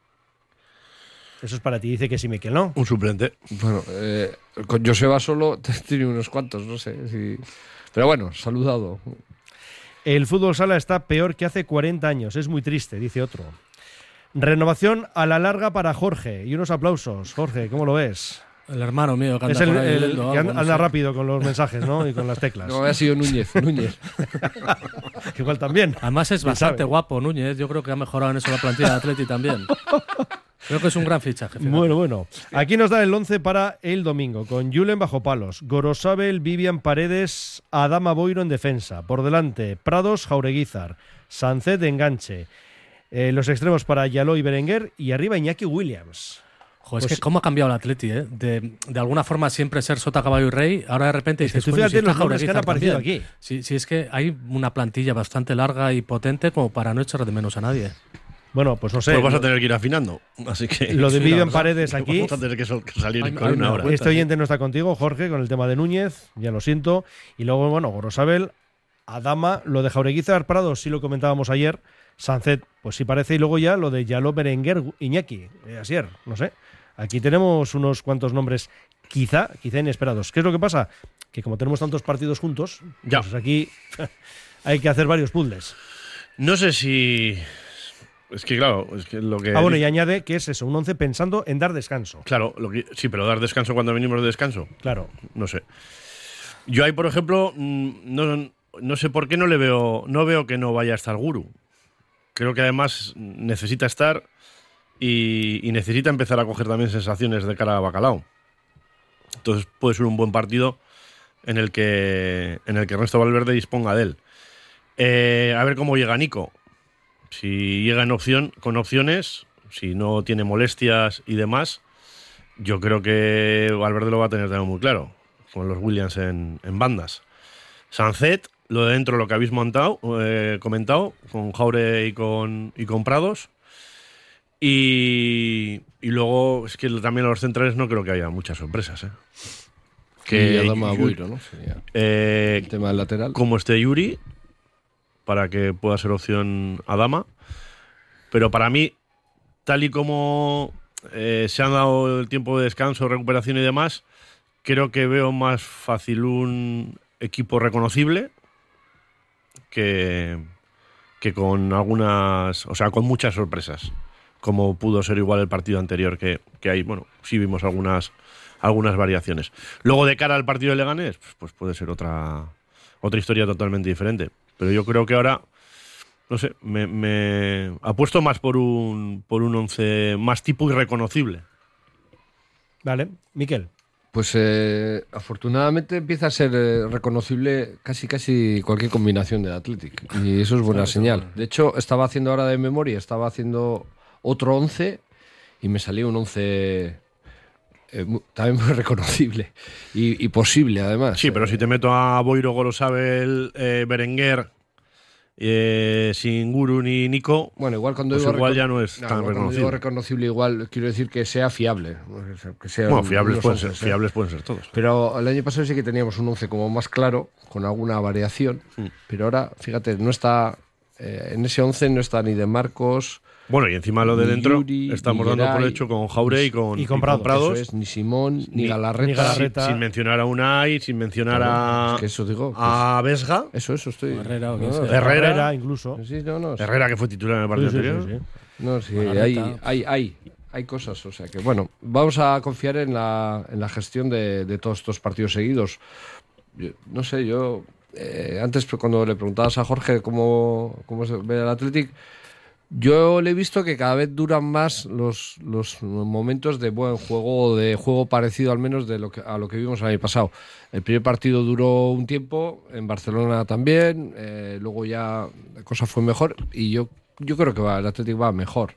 [SPEAKER 2] Eso es para ti, dice que sí, Miquel, ¿no?
[SPEAKER 3] Un suplente.
[SPEAKER 4] Bueno, con Joseba solo tiene unos cuantos, no sé. Pero bueno, saludado.
[SPEAKER 2] El fútbol sala está peor que hace 40 años. Es muy triste, dice otro. Renovación a la larga para Jorge. Y unos aplausos. Jorge, ¿cómo lo ves?
[SPEAKER 5] El hermano mío que anda
[SPEAKER 2] es
[SPEAKER 5] por ahí
[SPEAKER 2] el que anda rápido con los mensajes, ¿no? Y con las teclas.
[SPEAKER 4] No, ha sido Núñez.
[SPEAKER 2] Igual también.
[SPEAKER 5] Además es bastante guapo Núñez. Yo creo que ha mejorado en eso la plantilla de Atleti también. Creo que es un gran fichaje. Fíjate.
[SPEAKER 2] Bueno. Aquí nos da el 11 para el domingo, con Julen bajo palos, Gorosabel, Vivian Paredes, Adama Boiro en defensa. Por delante, Prados, Jaureguizar, Sancet de enganche. Los extremos para Yaló y Berenguer y arriba Iñaki Williams.
[SPEAKER 5] Joder, es que cómo ha cambiado el Atleti, ¿eh? De alguna forma siempre ser sota, caballo y rey, ahora de repente dices,
[SPEAKER 2] tú fíjate los nombres que han aparecido aquí.
[SPEAKER 5] Sí, es que hay una plantilla bastante larga y potente como para no echar de menos a nadie.
[SPEAKER 2] Bueno, pues no sé.
[SPEAKER 3] Pues vas a tener que ir afinando. Así que
[SPEAKER 2] lo de Vivian Paredes aquí.
[SPEAKER 3] Vamos a tener que salir con una hora.
[SPEAKER 2] Este oyente no está contigo, Jorge, con el tema de Núñez, ya lo siento. Y luego, bueno, Gorosabel, Adama, lo de Jaureguizar, Prados, sí lo comentábamos ayer. Sancet, pues sí parece. Y luego ya lo de Yaló, Berenguer, Iñaki, Asier, no sé. Aquí tenemos unos cuantos nombres quizá inesperados. ¿Qué es lo que pasa? Que como tenemos tantos partidos juntos, pues aquí hay que hacer varios puzzles.
[SPEAKER 3] No sé si... Es que claro, es que lo que...
[SPEAKER 2] bueno, y añade que es eso, un 11 pensando en dar descanso.
[SPEAKER 3] Claro, sí, pero dar descanso cuando venimos de descanso.
[SPEAKER 2] Claro.
[SPEAKER 3] No sé. Yo ahí, por ejemplo, no sé por qué no veo que no vaya a estar Guru. Creo que además necesita estar... Y necesita empezar a coger también sensaciones de cara a Bacalao. Entonces puede ser un buen partido en el que Ernesto Valverde disponga de él. A ver cómo llega Nico. Si llega con opciones, si no tiene molestias y demás, yo creo que Valverde lo va a tener también muy claro, con los Williams en bandas. Sancet, lo de dentro, lo que habéis comentado, con Jaure y con Prados. Y luego es que también a los centrales no creo que haya muchas sorpresas.
[SPEAKER 4] Que Adama Boiro, ¿no? El tema del lateral.
[SPEAKER 3] Como esté Yuri, para que pueda ser opción Adama. Pero para mí, tal y como se han dado el tiempo de descanso, recuperación y demás, creo que veo más fácil un equipo reconocible que con algunas, o sea, con muchas sorpresas, como pudo ser igual el partido anterior, que ahí, bueno, sí vimos algunas variaciones. Luego, de cara al partido de Leganés, pues puede ser otra historia totalmente diferente. Pero yo creo que ahora, no sé, me apuesto más por un 11 más tipo irreconocible.
[SPEAKER 2] Vale, Miquel.
[SPEAKER 4] Pues afortunadamente empieza a ser reconocible casi cualquier combinación del Athletic. Y eso es buena señal. De hecho, estaba haciendo ahora de memoria, estaba haciendo otro 11 y me salió un 11 también muy reconocible y posible, además.
[SPEAKER 3] Sí, pero si te meto a Boiro, Gorosabel, Berenguer, sin Guru ni Nico,
[SPEAKER 4] bueno, igual cuando
[SPEAKER 3] pues
[SPEAKER 4] digo
[SPEAKER 3] igual ya no es tan reconocible.
[SPEAKER 4] Cuando digo reconocible, igual quiero decir que sea fiable. Que sea
[SPEAKER 3] bueno, fiables pueden ser todos.
[SPEAKER 4] Pero el año pasado sí que teníamos un 11 como más claro, con alguna variación. Pero ahora, fíjate, no está en ese 11 no está ni De Marcos.
[SPEAKER 3] Bueno, y encima lo de dentro,
[SPEAKER 4] Yuri,
[SPEAKER 3] estamos dando por hecho con Jaure y con
[SPEAKER 2] Prados.
[SPEAKER 4] Eso es, ni Simón, ni Galarreta.
[SPEAKER 3] Sin mencionar a Unai, sin mencionar a,
[SPEAKER 4] es que eso digo,
[SPEAKER 3] a Vesga.
[SPEAKER 4] Eso estoy.
[SPEAKER 2] Herrera incluso.
[SPEAKER 4] Sí,
[SPEAKER 3] Herrera, que fue titular en el partido anterior.
[SPEAKER 4] No, sí, hay cosas. O sea que, bueno, vamos a confiar en la gestión de todos estos partidos seguidos. No sé, antes cuando le preguntabas a Jorge cómo se ve el Athletic, yo le he visto que cada vez duran más los momentos de buen juego, de juego parecido al menos a lo que vimos el año pasado. El primer partido duró un tiempo, en Barcelona también, luego ya la cosa fue mejor y yo creo que el Athletic va mejor.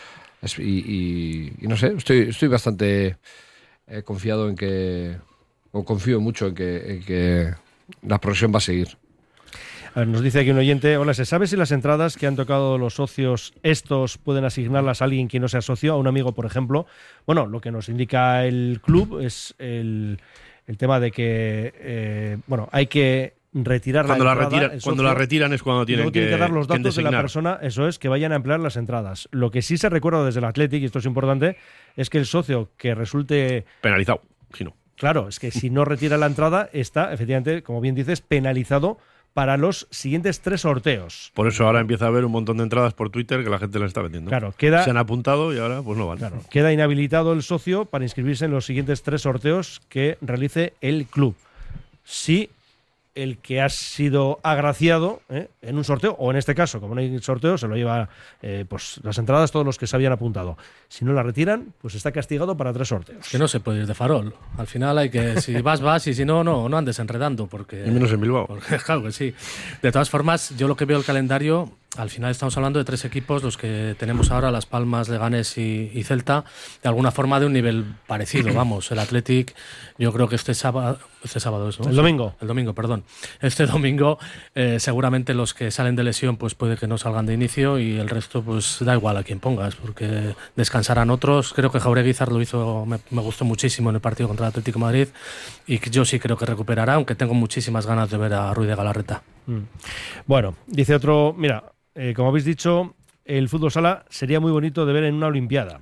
[SPEAKER 4] Y no sé, estoy bastante confiado confío mucho en que la progresión va a seguir.
[SPEAKER 2] A ver, nos dice aquí un oyente, hola, ¿se sabe si las entradas que han tocado los socios estos pueden asignarlas a alguien que no sea socio, a un amigo, por ejemplo? Bueno, lo que nos indica el club es el tema de que hay que retirar
[SPEAKER 3] cuando
[SPEAKER 2] la entrada.
[SPEAKER 3] Cuando la retiran es cuando tienen que
[SPEAKER 2] dar los datos de la persona, eso es, que vayan a emplear las entradas. Lo que sí se recuerda desde el Athletic, y esto es importante, es que el socio que resulte
[SPEAKER 3] penalizado, si no.
[SPEAKER 2] Claro, es que si no retira la entrada está, efectivamente, como bien dices, penalizado para los siguientes 3 sorteos.
[SPEAKER 3] Por eso ahora empieza a haber un montón de entradas por Twitter que la gente las está vendiendo.
[SPEAKER 2] Claro,
[SPEAKER 3] se han apuntado y ahora pues no van.
[SPEAKER 2] Claro, queda inhabilitado el socio para inscribirse en los siguientes 3 sorteos que realice el club. Si el que ha sido agraciado en un sorteo, o en este caso, como no hay sorteo, se lo lleva pues las entradas todos los que se habían apuntado. Si no la retiran, pues está castigado para 3 sorteos.
[SPEAKER 5] Que no se puede ir de farol. Al final hay que, si vas, y si no andes enredando. Porque,
[SPEAKER 3] y menos en Bilbao.
[SPEAKER 5] Porque, claro que sí. De todas formas, yo lo que veo el calendario, al final estamos hablando de 3 equipos, los que tenemos ahora, Las Palmas, Leganés y Celta, de alguna forma de un nivel parecido. Vamos, el Athletic, yo creo que este sábado ¿no?
[SPEAKER 2] El domingo.
[SPEAKER 5] El domingo, perdón. Este domingo, seguramente los que salen de lesión, pues puede que no salgan de inicio y el resto, pues da igual a quién pongas, porque descansarán otros. Creo que Jauregui lo hizo, me gustó muchísimo en el partido contra el Atlético de Madrid y yo sí creo que recuperará, aunque tengo muchísimas ganas de ver a Ruiz de Galarreta.
[SPEAKER 2] Bueno, dice otro, mira, como habéis dicho, el fútbol sala sería muy bonito de ver en una Olimpiada.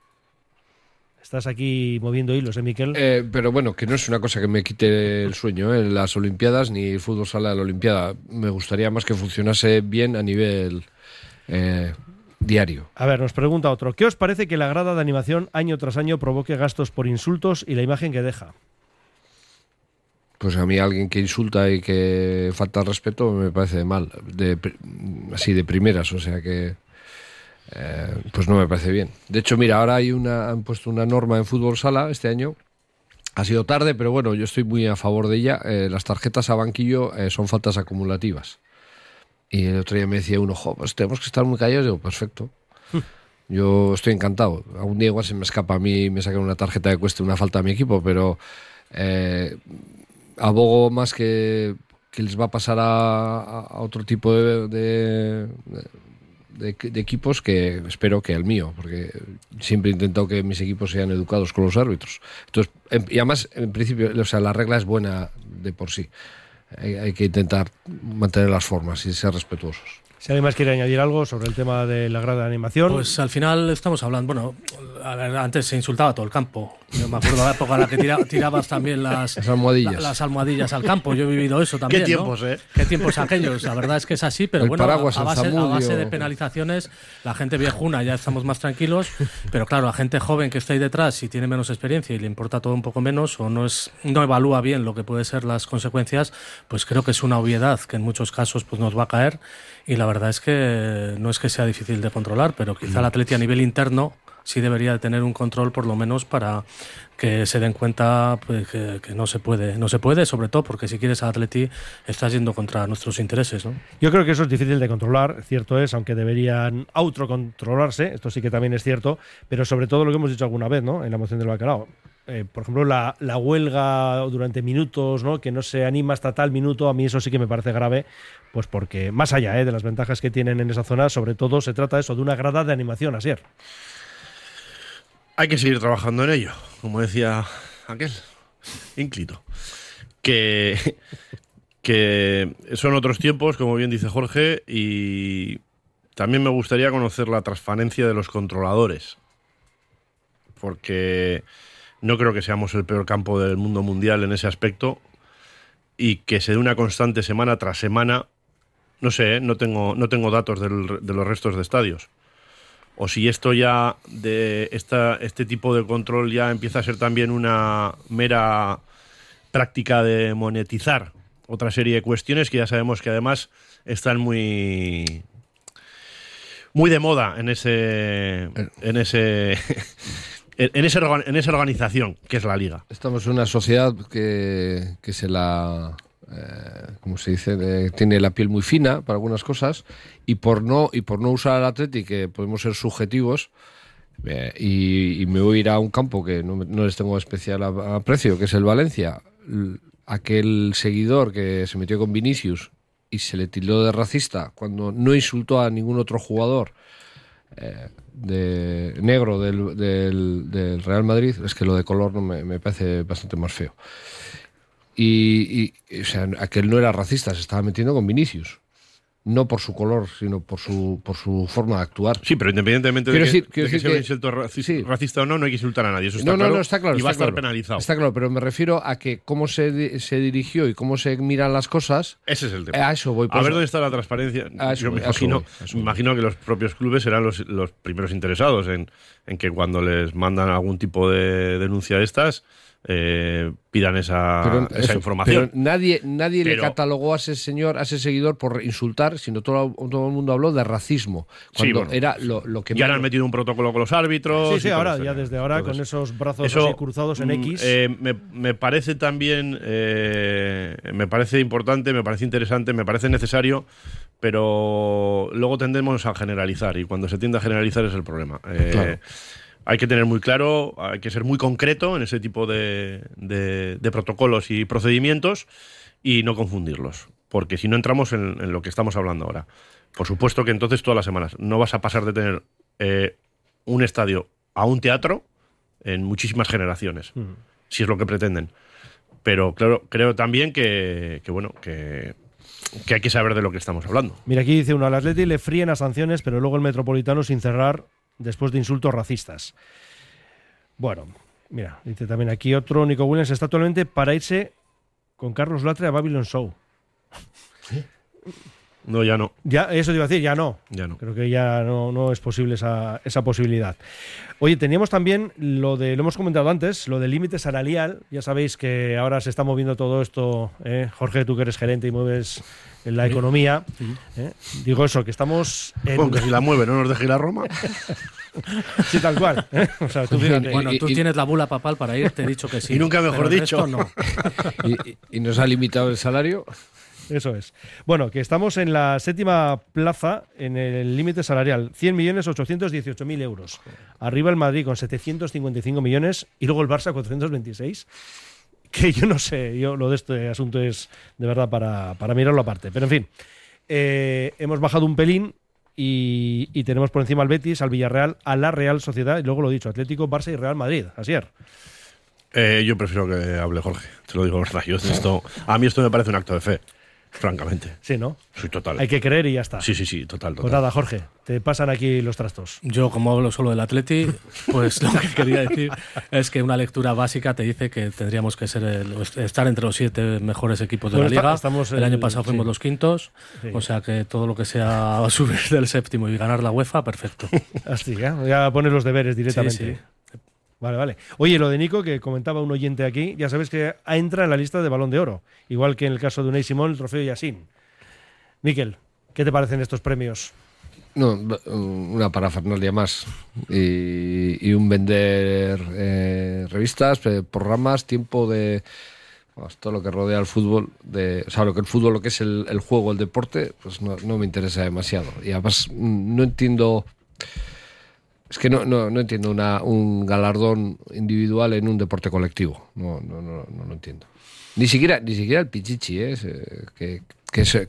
[SPEAKER 2] Estás aquí moviendo hilos, Miquel?
[SPEAKER 4] Pero bueno, que no es una cosa que me quite el sueño, las Olimpiadas ni el fútbol sala de la Olimpiada. Me gustaría más que funcionase bien a nivel diario.
[SPEAKER 2] A ver, nos pregunta otro. ¿Qué os parece que la grada de animación año tras año provoque gastos por insultos y la imagen que deja?
[SPEAKER 4] Pues a mí alguien que insulta y que falta al respeto me parece mal, así de primeras, o sea que pues no me parece bien. De hecho, mira, ahora han puesto una norma en fútbol sala este año. Ha sido tarde, pero bueno, yo estoy muy a favor de ella. Las tarjetas a banquillo son faltas acumulativas. Y el otro día me decía uno, pues tenemos que estar muy callados. Digo, perfecto. Yo estoy encantado. Algún día igual se me escapa a mí y me sacan una tarjeta que cueste una falta a mi equipo, pero abogo más que les va a pasar a otro tipo de de equipos que espero que el mío, porque siempre he intentado que mis equipos sean educados con los árbitros. Entonces, y además, en principio, o sea, la regla es buena de por sí. Hay que intentar mantener las formas y ser respetuosos.
[SPEAKER 2] Si alguien más quiere añadir algo sobre el tema de la grada de animación.
[SPEAKER 5] Pues al final estamos hablando, bueno, a ver, antes se insultaba todo el campo. Yo me acuerdo de la época en la que tirabas también las almohadillas al campo. Yo he vivido eso también.
[SPEAKER 3] Qué tiempos,
[SPEAKER 5] ¿no? Qué tiempos aquellos. La verdad es que es así, pero
[SPEAKER 4] el
[SPEAKER 5] bueno,
[SPEAKER 4] paraguas,
[SPEAKER 5] a base de penalizaciones, la gente viejuna ya estamos más tranquilos, pero claro, la gente joven que está ahí detrás y tiene menos experiencia y le importa todo un poco menos o no evalúa bien lo que puede ser las consecuencias, pues creo que es una obviedad que en muchos casos pues nos va a caer. Y la verdad es que no es que sea difícil de controlar, pero quizá el Atleti a nivel interno sí debería de tener un control por lo menos para que se den cuenta pues, que no se puede, sobre todo porque si quieres al Atleti estás yendo contra nuestros intereses, ¿no?
[SPEAKER 2] Yo creo que eso es difícil de controlar, cierto es, aunque deberían autocontrolarse, esto sí que también es cierto, pero sobre todo lo que hemos dicho alguna vez, ¿no? En la moción del bacalao. Por ejemplo, la huelga durante minutos, ¿no? Que no se anima hasta tal minuto, a mí eso sí que me parece grave, pues porque más allá de las ventajas que tienen en esa zona, sobre todo se trata de una grada de animación, Asier.
[SPEAKER 3] Hay que seguir trabajando en ello, como decía aquel ínclito. Que son otros tiempos, como bien dice Jorge, y también me gustaría conocer la transparencia de los controladores, porque no creo que seamos el peor campo del mundo mundial en ese aspecto y que se dé una constante semana tras semana. No sé, no tengo datos de los restos de estadios. O si esto ya, este tipo de control ya empieza a ser también una mera práctica de monetizar otra serie de cuestiones que ya sabemos que además están muy de moda en esa organización que es la Liga.
[SPEAKER 4] Estamos en una sociedad que se la... como se dice, tiene la piel muy fina para algunas cosas y por no usar al Atleti, que podemos ser subjetivos, y me voy a ir a un campo que no les tengo especial aprecio, que es el Valencia. Aquel seguidor que se metió con Vinicius y se le tildó de racista cuando no insultó a ningún otro jugador de negro del Real Madrid, es que lo de color no me parece bastante más feo. Y o sea, aquel no era racista, se estaba metiendo con Vinicius. No por su color, sino por su forma de actuar.
[SPEAKER 3] Sí, pero independientemente de que sea un insulto racista o no, no hay que insultar a nadie. Eso está claro.
[SPEAKER 4] Está claro.
[SPEAKER 3] Y va a estar
[SPEAKER 4] claro,
[SPEAKER 3] penalizado.
[SPEAKER 4] Está claro, pero me refiero a que cómo se dirigió y cómo se miran las cosas.
[SPEAKER 3] Ese es el tema.
[SPEAKER 4] A eso voy.
[SPEAKER 3] A ver dónde está la transparencia. Yo me imagino que los propios clubes serán los primeros interesados en que cuando les mandan algún tipo de denuncia de estas, pidan esa información.
[SPEAKER 4] Pero nadie le catalogó a ese señor, a ese seguidor por insultar, sino todo el mundo habló de racismo. Cuando era lo que...
[SPEAKER 3] Ya le han metido un protocolo con los árbitros.
[SPEAKER 2] Sí, ahora, ya desde ahora, entonces, con esos brazos así cruzados en X.
[SPEAKER 3] Me parece también, me parece importante, me parece interesante, me parece necesario, pero luego tendemos a generalizar, y cuando se tiende a generalizar es el problema. Claro. Hay que tener muy claro, hay que ser muy concreto en ese tipo de protocolos y procedimientos y no confundirlos, porque si no entramos en lo que estamos hablando ahora. Por supuesto que entonces todas las semanas no vas a pasar de tener un estadio a un teatro en muchísimas generaciones, si es lo que pretenden. Pero claro, creo también que hay que saber de lo que estamos hablando.
[SPEAKER 2] Mira, aquí dice uno, al Atleti le fríen a sanciones, pero luego el Metropolitano sin cerrar después de insultos racistas. Bueno, mira, dice también aquí otro, Nico Williams está actualmente para irse con Carlos Latre a Babylon Show.
[SPEAKER 3] ¿Sí? No, ya no.
[SPEAKER 2] Ya, eso te iba a decir, ya no. Creo que ya no es posible esa posibilidad. Oye, teníamos también lo hemos comentado antes, lo del límite salarial. Ya sabéis que ahora se está moviendo todo esto. Jorge, tú que eres gerente y mueves en la economía. Digo eso, que estamos en...
[SPEAKER 3] Bueno, que si la mueve, no nos deje ir a Roma.
[SPEAKER 2] Sí, tal cual. O sea, tú fíjate.
[SPEAKER 5] Bueno, tú tienes la bula papal para ir, te he dicho que sí.
[SPEAKER 3] Y nunca mejor dicho.
[SPEAKER 5] No.
[SPEAKER 4] ¿Y nos ha limitado el salario?
[SPEAKER 2] Eso es. Bueno, que estamos en la 7ª plaza en el límite salarial, 100.818.000 euros. Arriba el Madrid con 755 millones y luego el Barça 426. Que yo no sé, lo de este asunto es de verdad para mirarlo aparte. Pero en fin, hemos bajado un pelín y tenemos por encima al Betis, al Villarreal, a la Real Sociedad y luego lo dicho, Atlético, Barça y Real Madrid. Asier.
[SPEAKER 3] Yo prefiero que hable Jorge, te lo digo verdad. A mí esto me parece un acto de fe, francamente.
[SPEAKER 2] Sí, ¿no?
[SPEAKER 3] Soy total.
[SPEAKER 2] Hay que creer y ya está.
[SPEAKER 3] Sí, total.
[SPEAKER 2] Pues nada, Jorge, te pasan aquí los trastos.
[SPEAKER 5] Yo, como hablo solo del Atleti, pues lo que quería decir es que una lectura básica te dice que tendríamos que estar entre los 7 mejores equipos de la Liga. El año pasado fuimos los quintos, o sea que todo lo que sea subir del 7º y ganar la UEFA, perfecto.
[SPEAKER 2] Así, ya pones los deberes directamente.
[SPEAKER 5] Sí.
[SPEAKER 2] Vale. Oye, lo de Nico, que comentaba un oyente aquí, ya sabes que entra en la lista de Balón de Oro, igual que en el caso de Unai Simón, el trofeo Yassin. Miquel, ¿qué te parecen estos premios?
[SPEAKER 4] No, una parafernalia más y un vender revistas, programas, tiempo de todo lo que rodea al fútbol, lo que es el juego, el deporte, pues no me interesa demasiado. Y además no entiendo. Es que no entiendo un galardón individual en un deporte colectivo. No lo entiendo. Ni siquiera el Pichichi, que se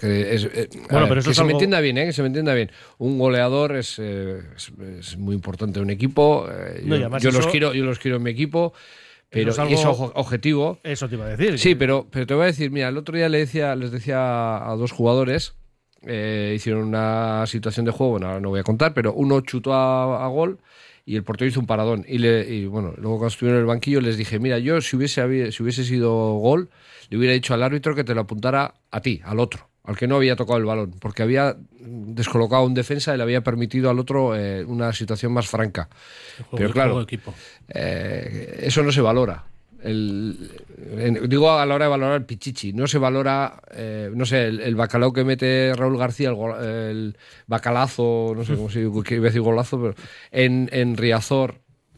[SPEAKER 4] me entienda bien, que se me entienda bien. Un goleador es muy importante en un equipo. Yo los quiero en mi equipo. Pero eso es objetivo.
[SPEAKER 2] Eso te iba a decir.
[SPEAKER 4] Sí, pero te voy a decir, mira, el otro día les decía a 2 jugadores. Hicieron una situación de juego, no voy a contar, pero uno chutó a gol y el portero hizo un paradón. Y luego cuando estuvieron en el banquillo les dije, mira, yo si hubiese sido gol, le hubiera dicho al árbitro que te lo apuntara a ti, al otro, al que no había tocado el balón, porque había descolocado a un defensa y le había permitido al otro una situación más franca. Pero claro, eso no se valora. Digo a la hora de valorar el Pichichi, no se valora el bacalao que mete Raúl García, el bacalazo, no sé cómo se dice, iba a decir golazo, pero en Riazor,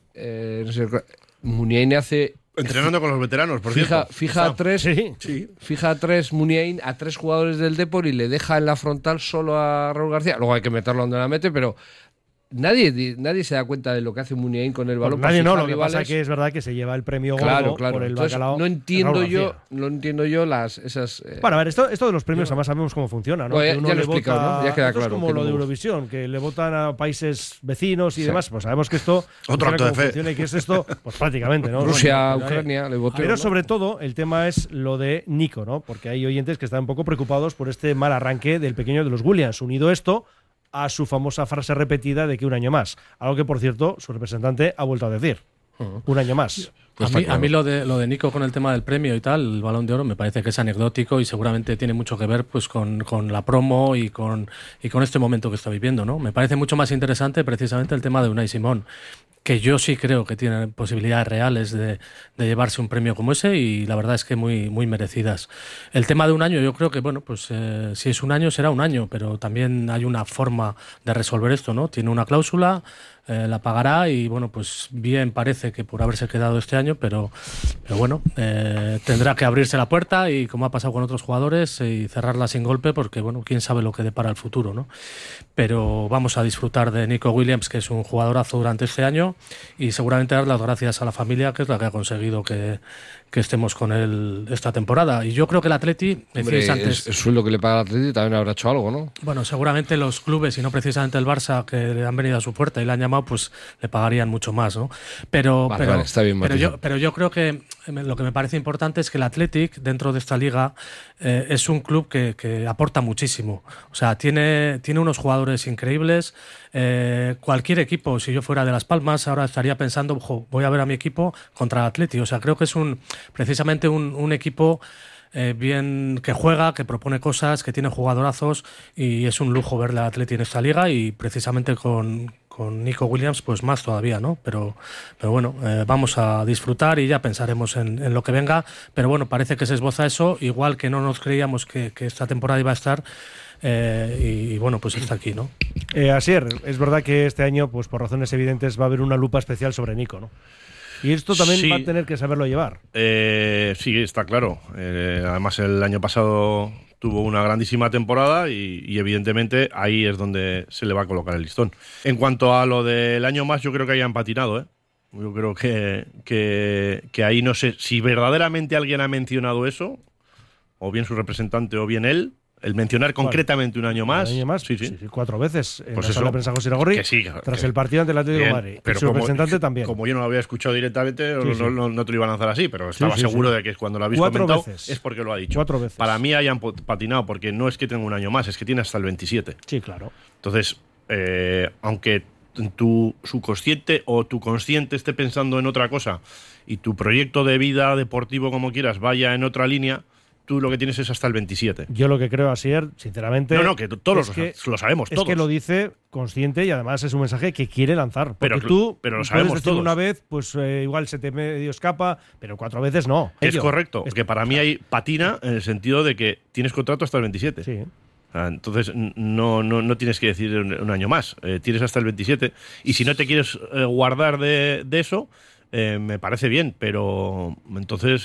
[SPEAKER 4] Muniain hace
[SPEAKER 3] entrenando con los veteranos, por cierto.
[SPEAKER 4] Fija a 3 Muniain, a 3 jugadores del Depor y le deja en la frontal solo a Raúl García. Luego hay que meterlo donde la mete, pero nadie se da cuenta de lo que hace Muniain con el balón.
[SPEAKER 2] Nadie no, lo que pasa es que es verdad que se lleva el premio gordo por el
[SPEAKER 4] Entonces,
[SPEAKER 2] bacalao.
[SPEAKER 4] No entiendo yo esas.
[SPEAKER 2] Bueno, a ver, esto de los premios además sabemos cómo funciona, ¿no?
[SPEAKER 4] Bueno,
[SPEAKER 2] que uno
[SPEAKER 4] ya
[SPEAKER 2] le
[SPEAKER 4] lo he explicado,
[SPEAKER 2] vota,
[SPEAKER 4] ¿no? Ya queda
[SPEAKER 2] esto
[SPEAKER 4] claro.
[SPEAKER 2] Es como lo de Eurovisión, que le votan a países vecinos y demás. Pues sabemos que esto
[SPEAKER 3] otro acto de fe.
[SPEAKER 2] funciona y que es esto, pues prácticamente, ¿no?
[SPEAKER 4] Rusia, Ucrania, le votó.
[SPEAKER 2] Pero sobre todo el tema es lo de Nico, ¿no? Porque hay oyentes que están un poco preocupados por este mal arranque del pequeño de los Williams. Unido esto a su famosa frase repetida de que un año más. Algo que, por cierto, su representante ha vuelto a decir. Un año más.
[SPEAKER 5] Pues a mí lo de Nico con el tema del premio y tal, el Balón de Oro, me parece que es anecdótico y seguramente tiene mucho que ver pues con la promo y con este momento que está viviendo, ¿no? Me parece mucho más interesante precisamente el tema de Unai Simón, que yo sí creo que tiene posibilidades reales de llevarse un premio como ese y la verdad es que muy, muy merecidas. El tema de un año, yo creo que, bueno, pues si es un año será un año, pero también hay una forma de resolver esto, ¿no? Tiene una cláusula, la pagará y, bueno, pues bien parece que por haberse quedado este año, pero bueno, tendrá que abrirse la puerta y como ha pasado con otros jugadores y cerrarla sin golpe porque, bueno, quién sabe lo que depara el futuro, ¿no? Pero vamos a disfrutar de Nico Williams, que es un jugadorazo durante este año y seguramente dar las gracias a la familia, que es la que ha conseguido que estemos con él esta temporada. Y yo creo que el Atleti, decíais antes,
[SPEAKER 4] el sueldo que le paga el Atleti también habrá hecho algo, ¿no?
[SPEAKER 5] Bueno, seguramente los clubes, y no precisamente el Barça, que le han venido a su puerta y le han llamado, pues le pagarían mucho más, ¿no? Pero
[SPEAKER 4] está bien,
[SPEAKER 5] pero yo creo que lo que me parece importante es que el Athletic, dentro de esta liga, es un club que aporta muchísimo. O sea, tiene unos jugadores increíbles. Cualquier equipo, si yo fuera de Las Palmas, ahora estaría pensando, voy a ver a mi equipo contra el Athletic. O sea, creo que es precisamente un equipo bien que juega, que propone cosas, que tiene jugadorazos y es un lujo verle al Athletic en esta liga y precisamente con Nico Williams pues más todavía, ¿no? Pero bueno, vamos a disfrutar y ya pensaremos en lo que venga, pero bueno, parece que se esboza eso, igual que no nos creíamos que esta temporada iba a estar y bueno, pues está aquí, ¿no?
[SPEAKER 2] Asier, es verdad que este año, pues por razones evidentes, va a haber una lupa especial sobre Nico, ¿no? Y esto también va a tener que saberlo llevar.
[SPEAKER 3] Sí, está claro. Además, el año pasado tuvo una grandísima temporada y evidentemente ahí es donde se le va a colocar el listón. En cuanto a lo del año más, yo creo que hayan patinado, ¿eh? Yo creo que ahí no sé si verdaderamente alguien ha mencionado eso, o bien su representante o bien él. El mencionar concretamente un año más.
[SPEAKER 2] Un año más,
[SPEAKER 3] sí.
[SPEAKER 2] 4 veces en
[SPEAKER 3] Pues
[SPEAKER 2] la sala de prensa José Iragorri,
[SPEAKER 3] que sí,
[SPEAKER 2] tras el partido ante el Atlético de Madrid.
[SPEAKER 3] Pero
[SPEAKER 2] y su representante también.
[SPEAKER 3] Como yo no lo había escuchado directamente, no te lo iba a lanzar así, pero estaba
[SPEAKER 2] Sí,
[SPEAKER 3] seguro de que cuando lo habéis
[SPEAKER 2] 4
[SPEAKER 3] comentado
[SPEAKER 2] veces.
[SPEAKER 3] es porque lo ha dicho.
[SPEAKER 2] 4 veces.
[SPEAKER 3] Para mí hayan patinado, porque no es que tenga un año más, es que tiene hasta el 27.
[SPEAKER 2] Sí, claro.
[SPEAKER 3] Entonces, aunque tu subconsciente o tu consciente esté pensando en otra cosa y tu proyecto de vida deportivo, como quieras, vaya en otra línea, tú lo que tienes es hasta el 27.
[SPEAKER 2] Yo lo que creo, Asier, sinceramente.
[SPEAKER 3] No, que todos lo sabemos, todos.
[SPEAKER 2] Es que lo dice consciente y además es un mensaje que quiere lanzar. Porque
[SPEAKER 3] Pero
[SPEAKER 2] tú
[SPEAKER 3] lo sabemos
[SPEAKER 2] puedes decir
[SPEAKER 3] todos.
[SPEAKER 2] una vez, pues igual se te medio escapa, pero 4 veces no.
[SPEAKER 3] Es correcto, porque para mí hay patina en el sentido de que tienes contrato hasta el 27.
[SPEAKER 2] Sí.
[SPEAKER 3] Entonces no tienes que decir un año más, tienes hasta el 27. Y si no te quieres guardar de eso, me parece bien, pero entonces,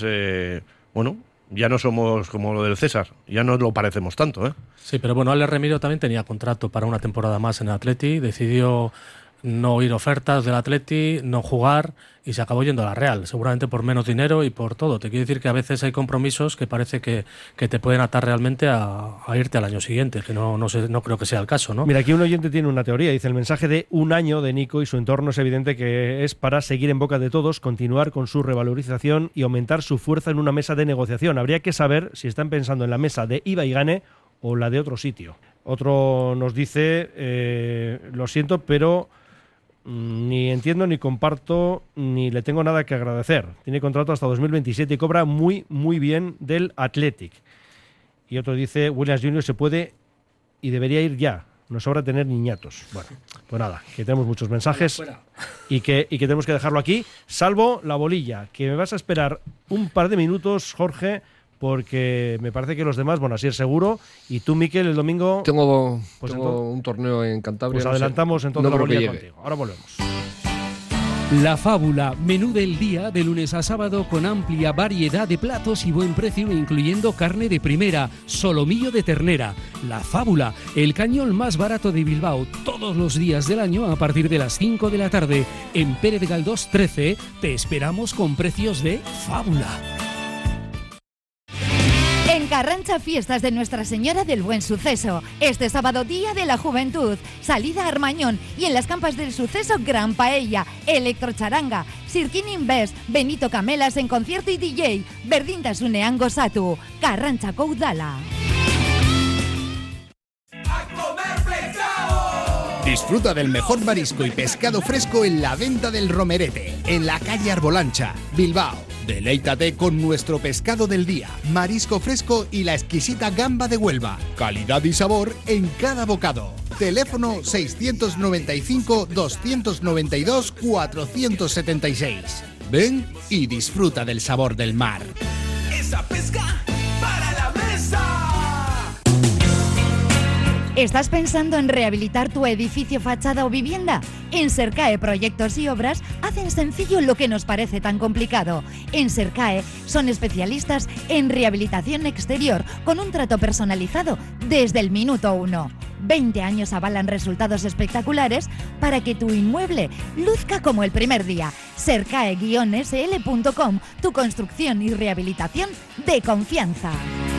[SPEAKER 3] ya no somos como lo del César, ya no lo parecemos tanto, ¿eh?
[SPEAKER 5] Sí, pero bueno, Alex Remiro también tenía contrato para una temporada más en el Atleti, decidió no oír ofertas del Atleti, no jugar y se acabó yendo a la Real, seguramente por menos dinero y por todo. Te quiero decir que a veces hay compromisos que parece que te pueden atar realmente a irte al año siguiente, que no creo que sea el caso, ¿no?
[SPEAKER 2] Mira, aquí un oyente tiene una teoría, dice: el mensaje de un año de Nico y su entorno es evidente que es para seguir en boca de todos, continuar con su revalorización y aumentar su fuerza en una mesa de negociación. Habría que saber si están pensando en la mesa de Iba y Gane o la de otro sitio. Otro nos dice, lo siento, pero ni entiendo, ni comparto, ni le tengo nada que agradecer. Tiene contrato hasta 2027 y cobra muy, muy bien del Athletic. Y otro dice: Williams Jr. se puede y debería ir ya. Nos sobra tener niñatos. Bueno, pues nada, que tenemos muchos mensajes y que tenemos que dejarlo aquí, salvo la bolilla, que me vas a esperar un par de minutos, Jorge, porque me parece que los demás, bueno, así es seguro. Y tú, Miquel, el domingo...
[SPEAKER 4] Tengo
[SPEAKER 2] entonces,
[SPEAKER 4] un torneo en Cantabria.
[SPEAKER 2] Pues adelantamos entonces la bolilla
[SPEAKER 4] llegue.
[SPEAKER 2] contigo. Ahora volvemos.
[SPEAKER 7] La Fábula, menú del día de lunes a sábado con amplia variedad de platos y buen precio, incluyendo carne de primera, solomillo de ternera. La Fábula, el cañón más barato de Bilbao, todos los días del año a partir de las 5 de la tarde. En Pérez Galdós 13 te esperamos con precios de Fábula.
[SPEAKER 6] En Carrancha, fiestas de Nuestra Señora del Buen Suceso. Este sábado, Día de la Juventud, salida a Armañón y en las campas del Suceso, gran paella, electrocharanga, Sirkin Invest, Benito Camelas en concierto y DJ, Berdintasunean gozatu, Carrancha Koudala.
[SPEAKER 8] Disfruta del mejor marisco y pescado fresco en la Venta del Romerete, en la calle Arbolancha, Bilbao. Deleítate con nuestro pescado del día, marisco fresco y la exquisita gamba de Huelva. Calidad y sabor en cada bocado. Teléfono 695-292-476. Ven y disfruta del sabor del mar.
[SPEAKER 12] Esa pesca para la mesa.
[SPEAKER 6] ¿Estás pensando en rehabilitar tu edificio, fachada o vivienda? En Sercae Proyectos y Obras hacen sencillo lo que nos parece tan complicado. En Sercae son especialistas en rehabilitación exterior con un trato personalizado desde el minuto 1. 20 años avalan resultados espectaculares para que tu inmueble luzca como el primer día. Sercae-sl.com, tu construcción y rehabilitación de confianza.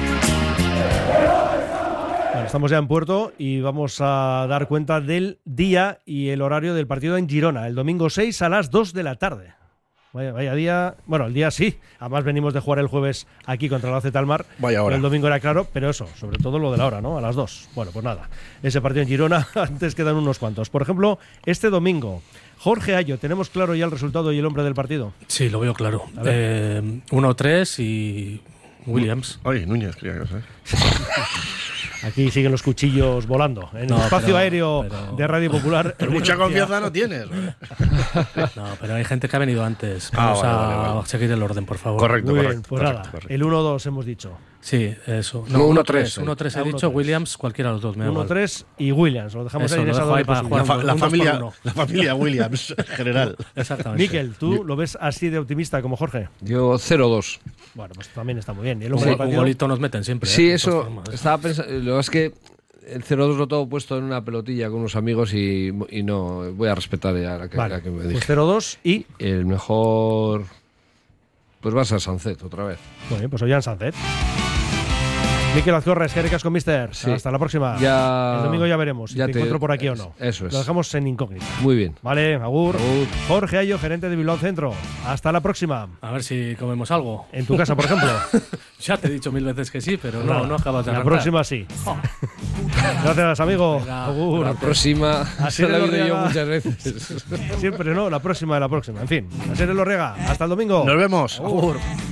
[SPEAKER 2] Bueno, estamos ya en Puerto y vamos a dar cuenta del día y el horario del partido en Girona, el domingo 6 a las 2 de la tarde. Vaya día, bueno, el día sí, además venimos de jugar el jueves aquí contra la Almar.
[SPEAKER 3] Vaya hora.
[SPEAKER 2] El domingo era claro, pero eso, sobre todo lo de la hora, ¿no? A las 2. Bueno, pues nada, ese partido en Girona, antes quedan unos cuantos. Por ejemplo, este domingo, Jorge Ayo, ¿tenemos claro ya el resultado y el hombre del partido?
[SPEAKER 5] Sí, lo veo claro. 1-3 y Williams.
[SPEAKER 3] Ay, Núñez, creía que ¿sabes?
[SPEAKER 2] Aquí siguen los cuchillos volando en el espacio aéreo de Radio Popular.
[SPEAKER 3] Mucha confianza no tienes.
[SPEAKER 5] No, pero hay gente que ha venido antes.
[SPEAKER 3] Vale.
[SPEAKER 5] A seguir el orden, por favor.
[SPEAKER 3] Correcto,
[SPEAKER 2] Muy
[SPEAKER 3] correcto.
[SPEAKER 2] bien, pues nada, el 1-2 hemos dicho.
[SPEAKER 5] Sí, eso.
[SPEAKER 4] No, 1-3.
[SPEAKER 5] 1-3 he dicho,
[SPEAKER 2] 1-3.
[SPEAKER 5] Williams, cualquiera de los dos. Me da igual.
[SPEAKER 2] 1-3 y Williams, lo dejamos
[SPEAKER 5] Eso,
[SPEAKER 2] ahí en
[SPEAKER 5] lo
[SPEAKER 2] esa
[SPEAKER 5] dejo ahí
[SPEAKER 2] doble
[SPEAKER 5] para
[SPEAKER 2] posibilidad.
[SPEAKER 5] jugar.
[SPEAKER 3] La
[SPEAKER 5] Un 2 por
[SPEAKER 3] familia,
[SPEAKER 5] 1.
[SPEAKER 3] la familia Williams en general.
[SPEAKER 5] Exactamente.
[SPEAKER 2] Miquel, ¿tú lo ves así de optimista como Jorge?
[SPEAKER 4] Yo 0-2.
[SPEAKER 2] Bueno, pues también está muy bien. ¿Y el hombre del
[SPEAKER 5] Un
[SPEAKER 2] partido?
[SPEAKER 5] golito nos meten siempre.
[SPEAKER 4] Sí,
[SPEAKER 5] de
[SPEAKER 4] eso.
[SPEAKER 5] todas formas.
[SPEAKER 4] Estaba pensando. Lo que es que el 0-2 lo tengo puesto en una pelotilla con unos amigos y no voy a respetar ya la que,
[SPEAKER 2] Vale,
[SPEAKER 4] la que me
[SPEAKER 2] pues
[SPEAKER 4] dije.
[SPEAKER 2] 0-2 y...
[SPEAKER 4] El mejor. Pues va a ser Sancet otra vez.
[SPEAKER 2] Muy bien, pues Ollán Sánchez. Mikel Azcorra, eskerrik asko, mister.
[SPEAKER 4] Sí.
[SPEAKER 2] Hasta la próxima.
[SPEAKER 4] Ya...
[SPEAKER 2] El domingo ya veremos si
[SPEAKER 4] ya
[SPEAKER 2] te encuentro por aquí o no.
[SPEAKER 4] Eso es.
[SPEAKER 2] Lo dejamos en incógnita.
[SPEAKER 4] Muy bien.
[SPEAKER 2] Vale, agur. Jorge Ayo, gerente de Bilbao Centro. Hasta la próxima.
[SPEAKER 5] A ver si comemos algo.
[SPEAKER 2] En tu casa, por ejemplo.
[SPEAKER 5] Ya te he dicho 1000 veces que sí, pero no acabas de
[SPEAKER 2] La
[SPEAKER 5] arrancar.
[SPEAKER 2] próxima sí. Gracias, amigo.
[SPEAKER 5] Venga,
[SPEAKER 2] agur.
[SPEAKER 4] La próxima.
[SPEAKER 2] Así
[SPEAKER 4] la he
[SPEAKER 2] lo
[SPEAKER 4] oído yo
[SPEAKER 2] riega.
[SPEAKER 4] muchas veces.
[SPEAKER 2] Siempre no, la próxima de la próxima. En fin, así es Lorriaga. Hasta el domingo.
[SPEAKER 3] Nos vemos.
[SPEAKER 2] Agur.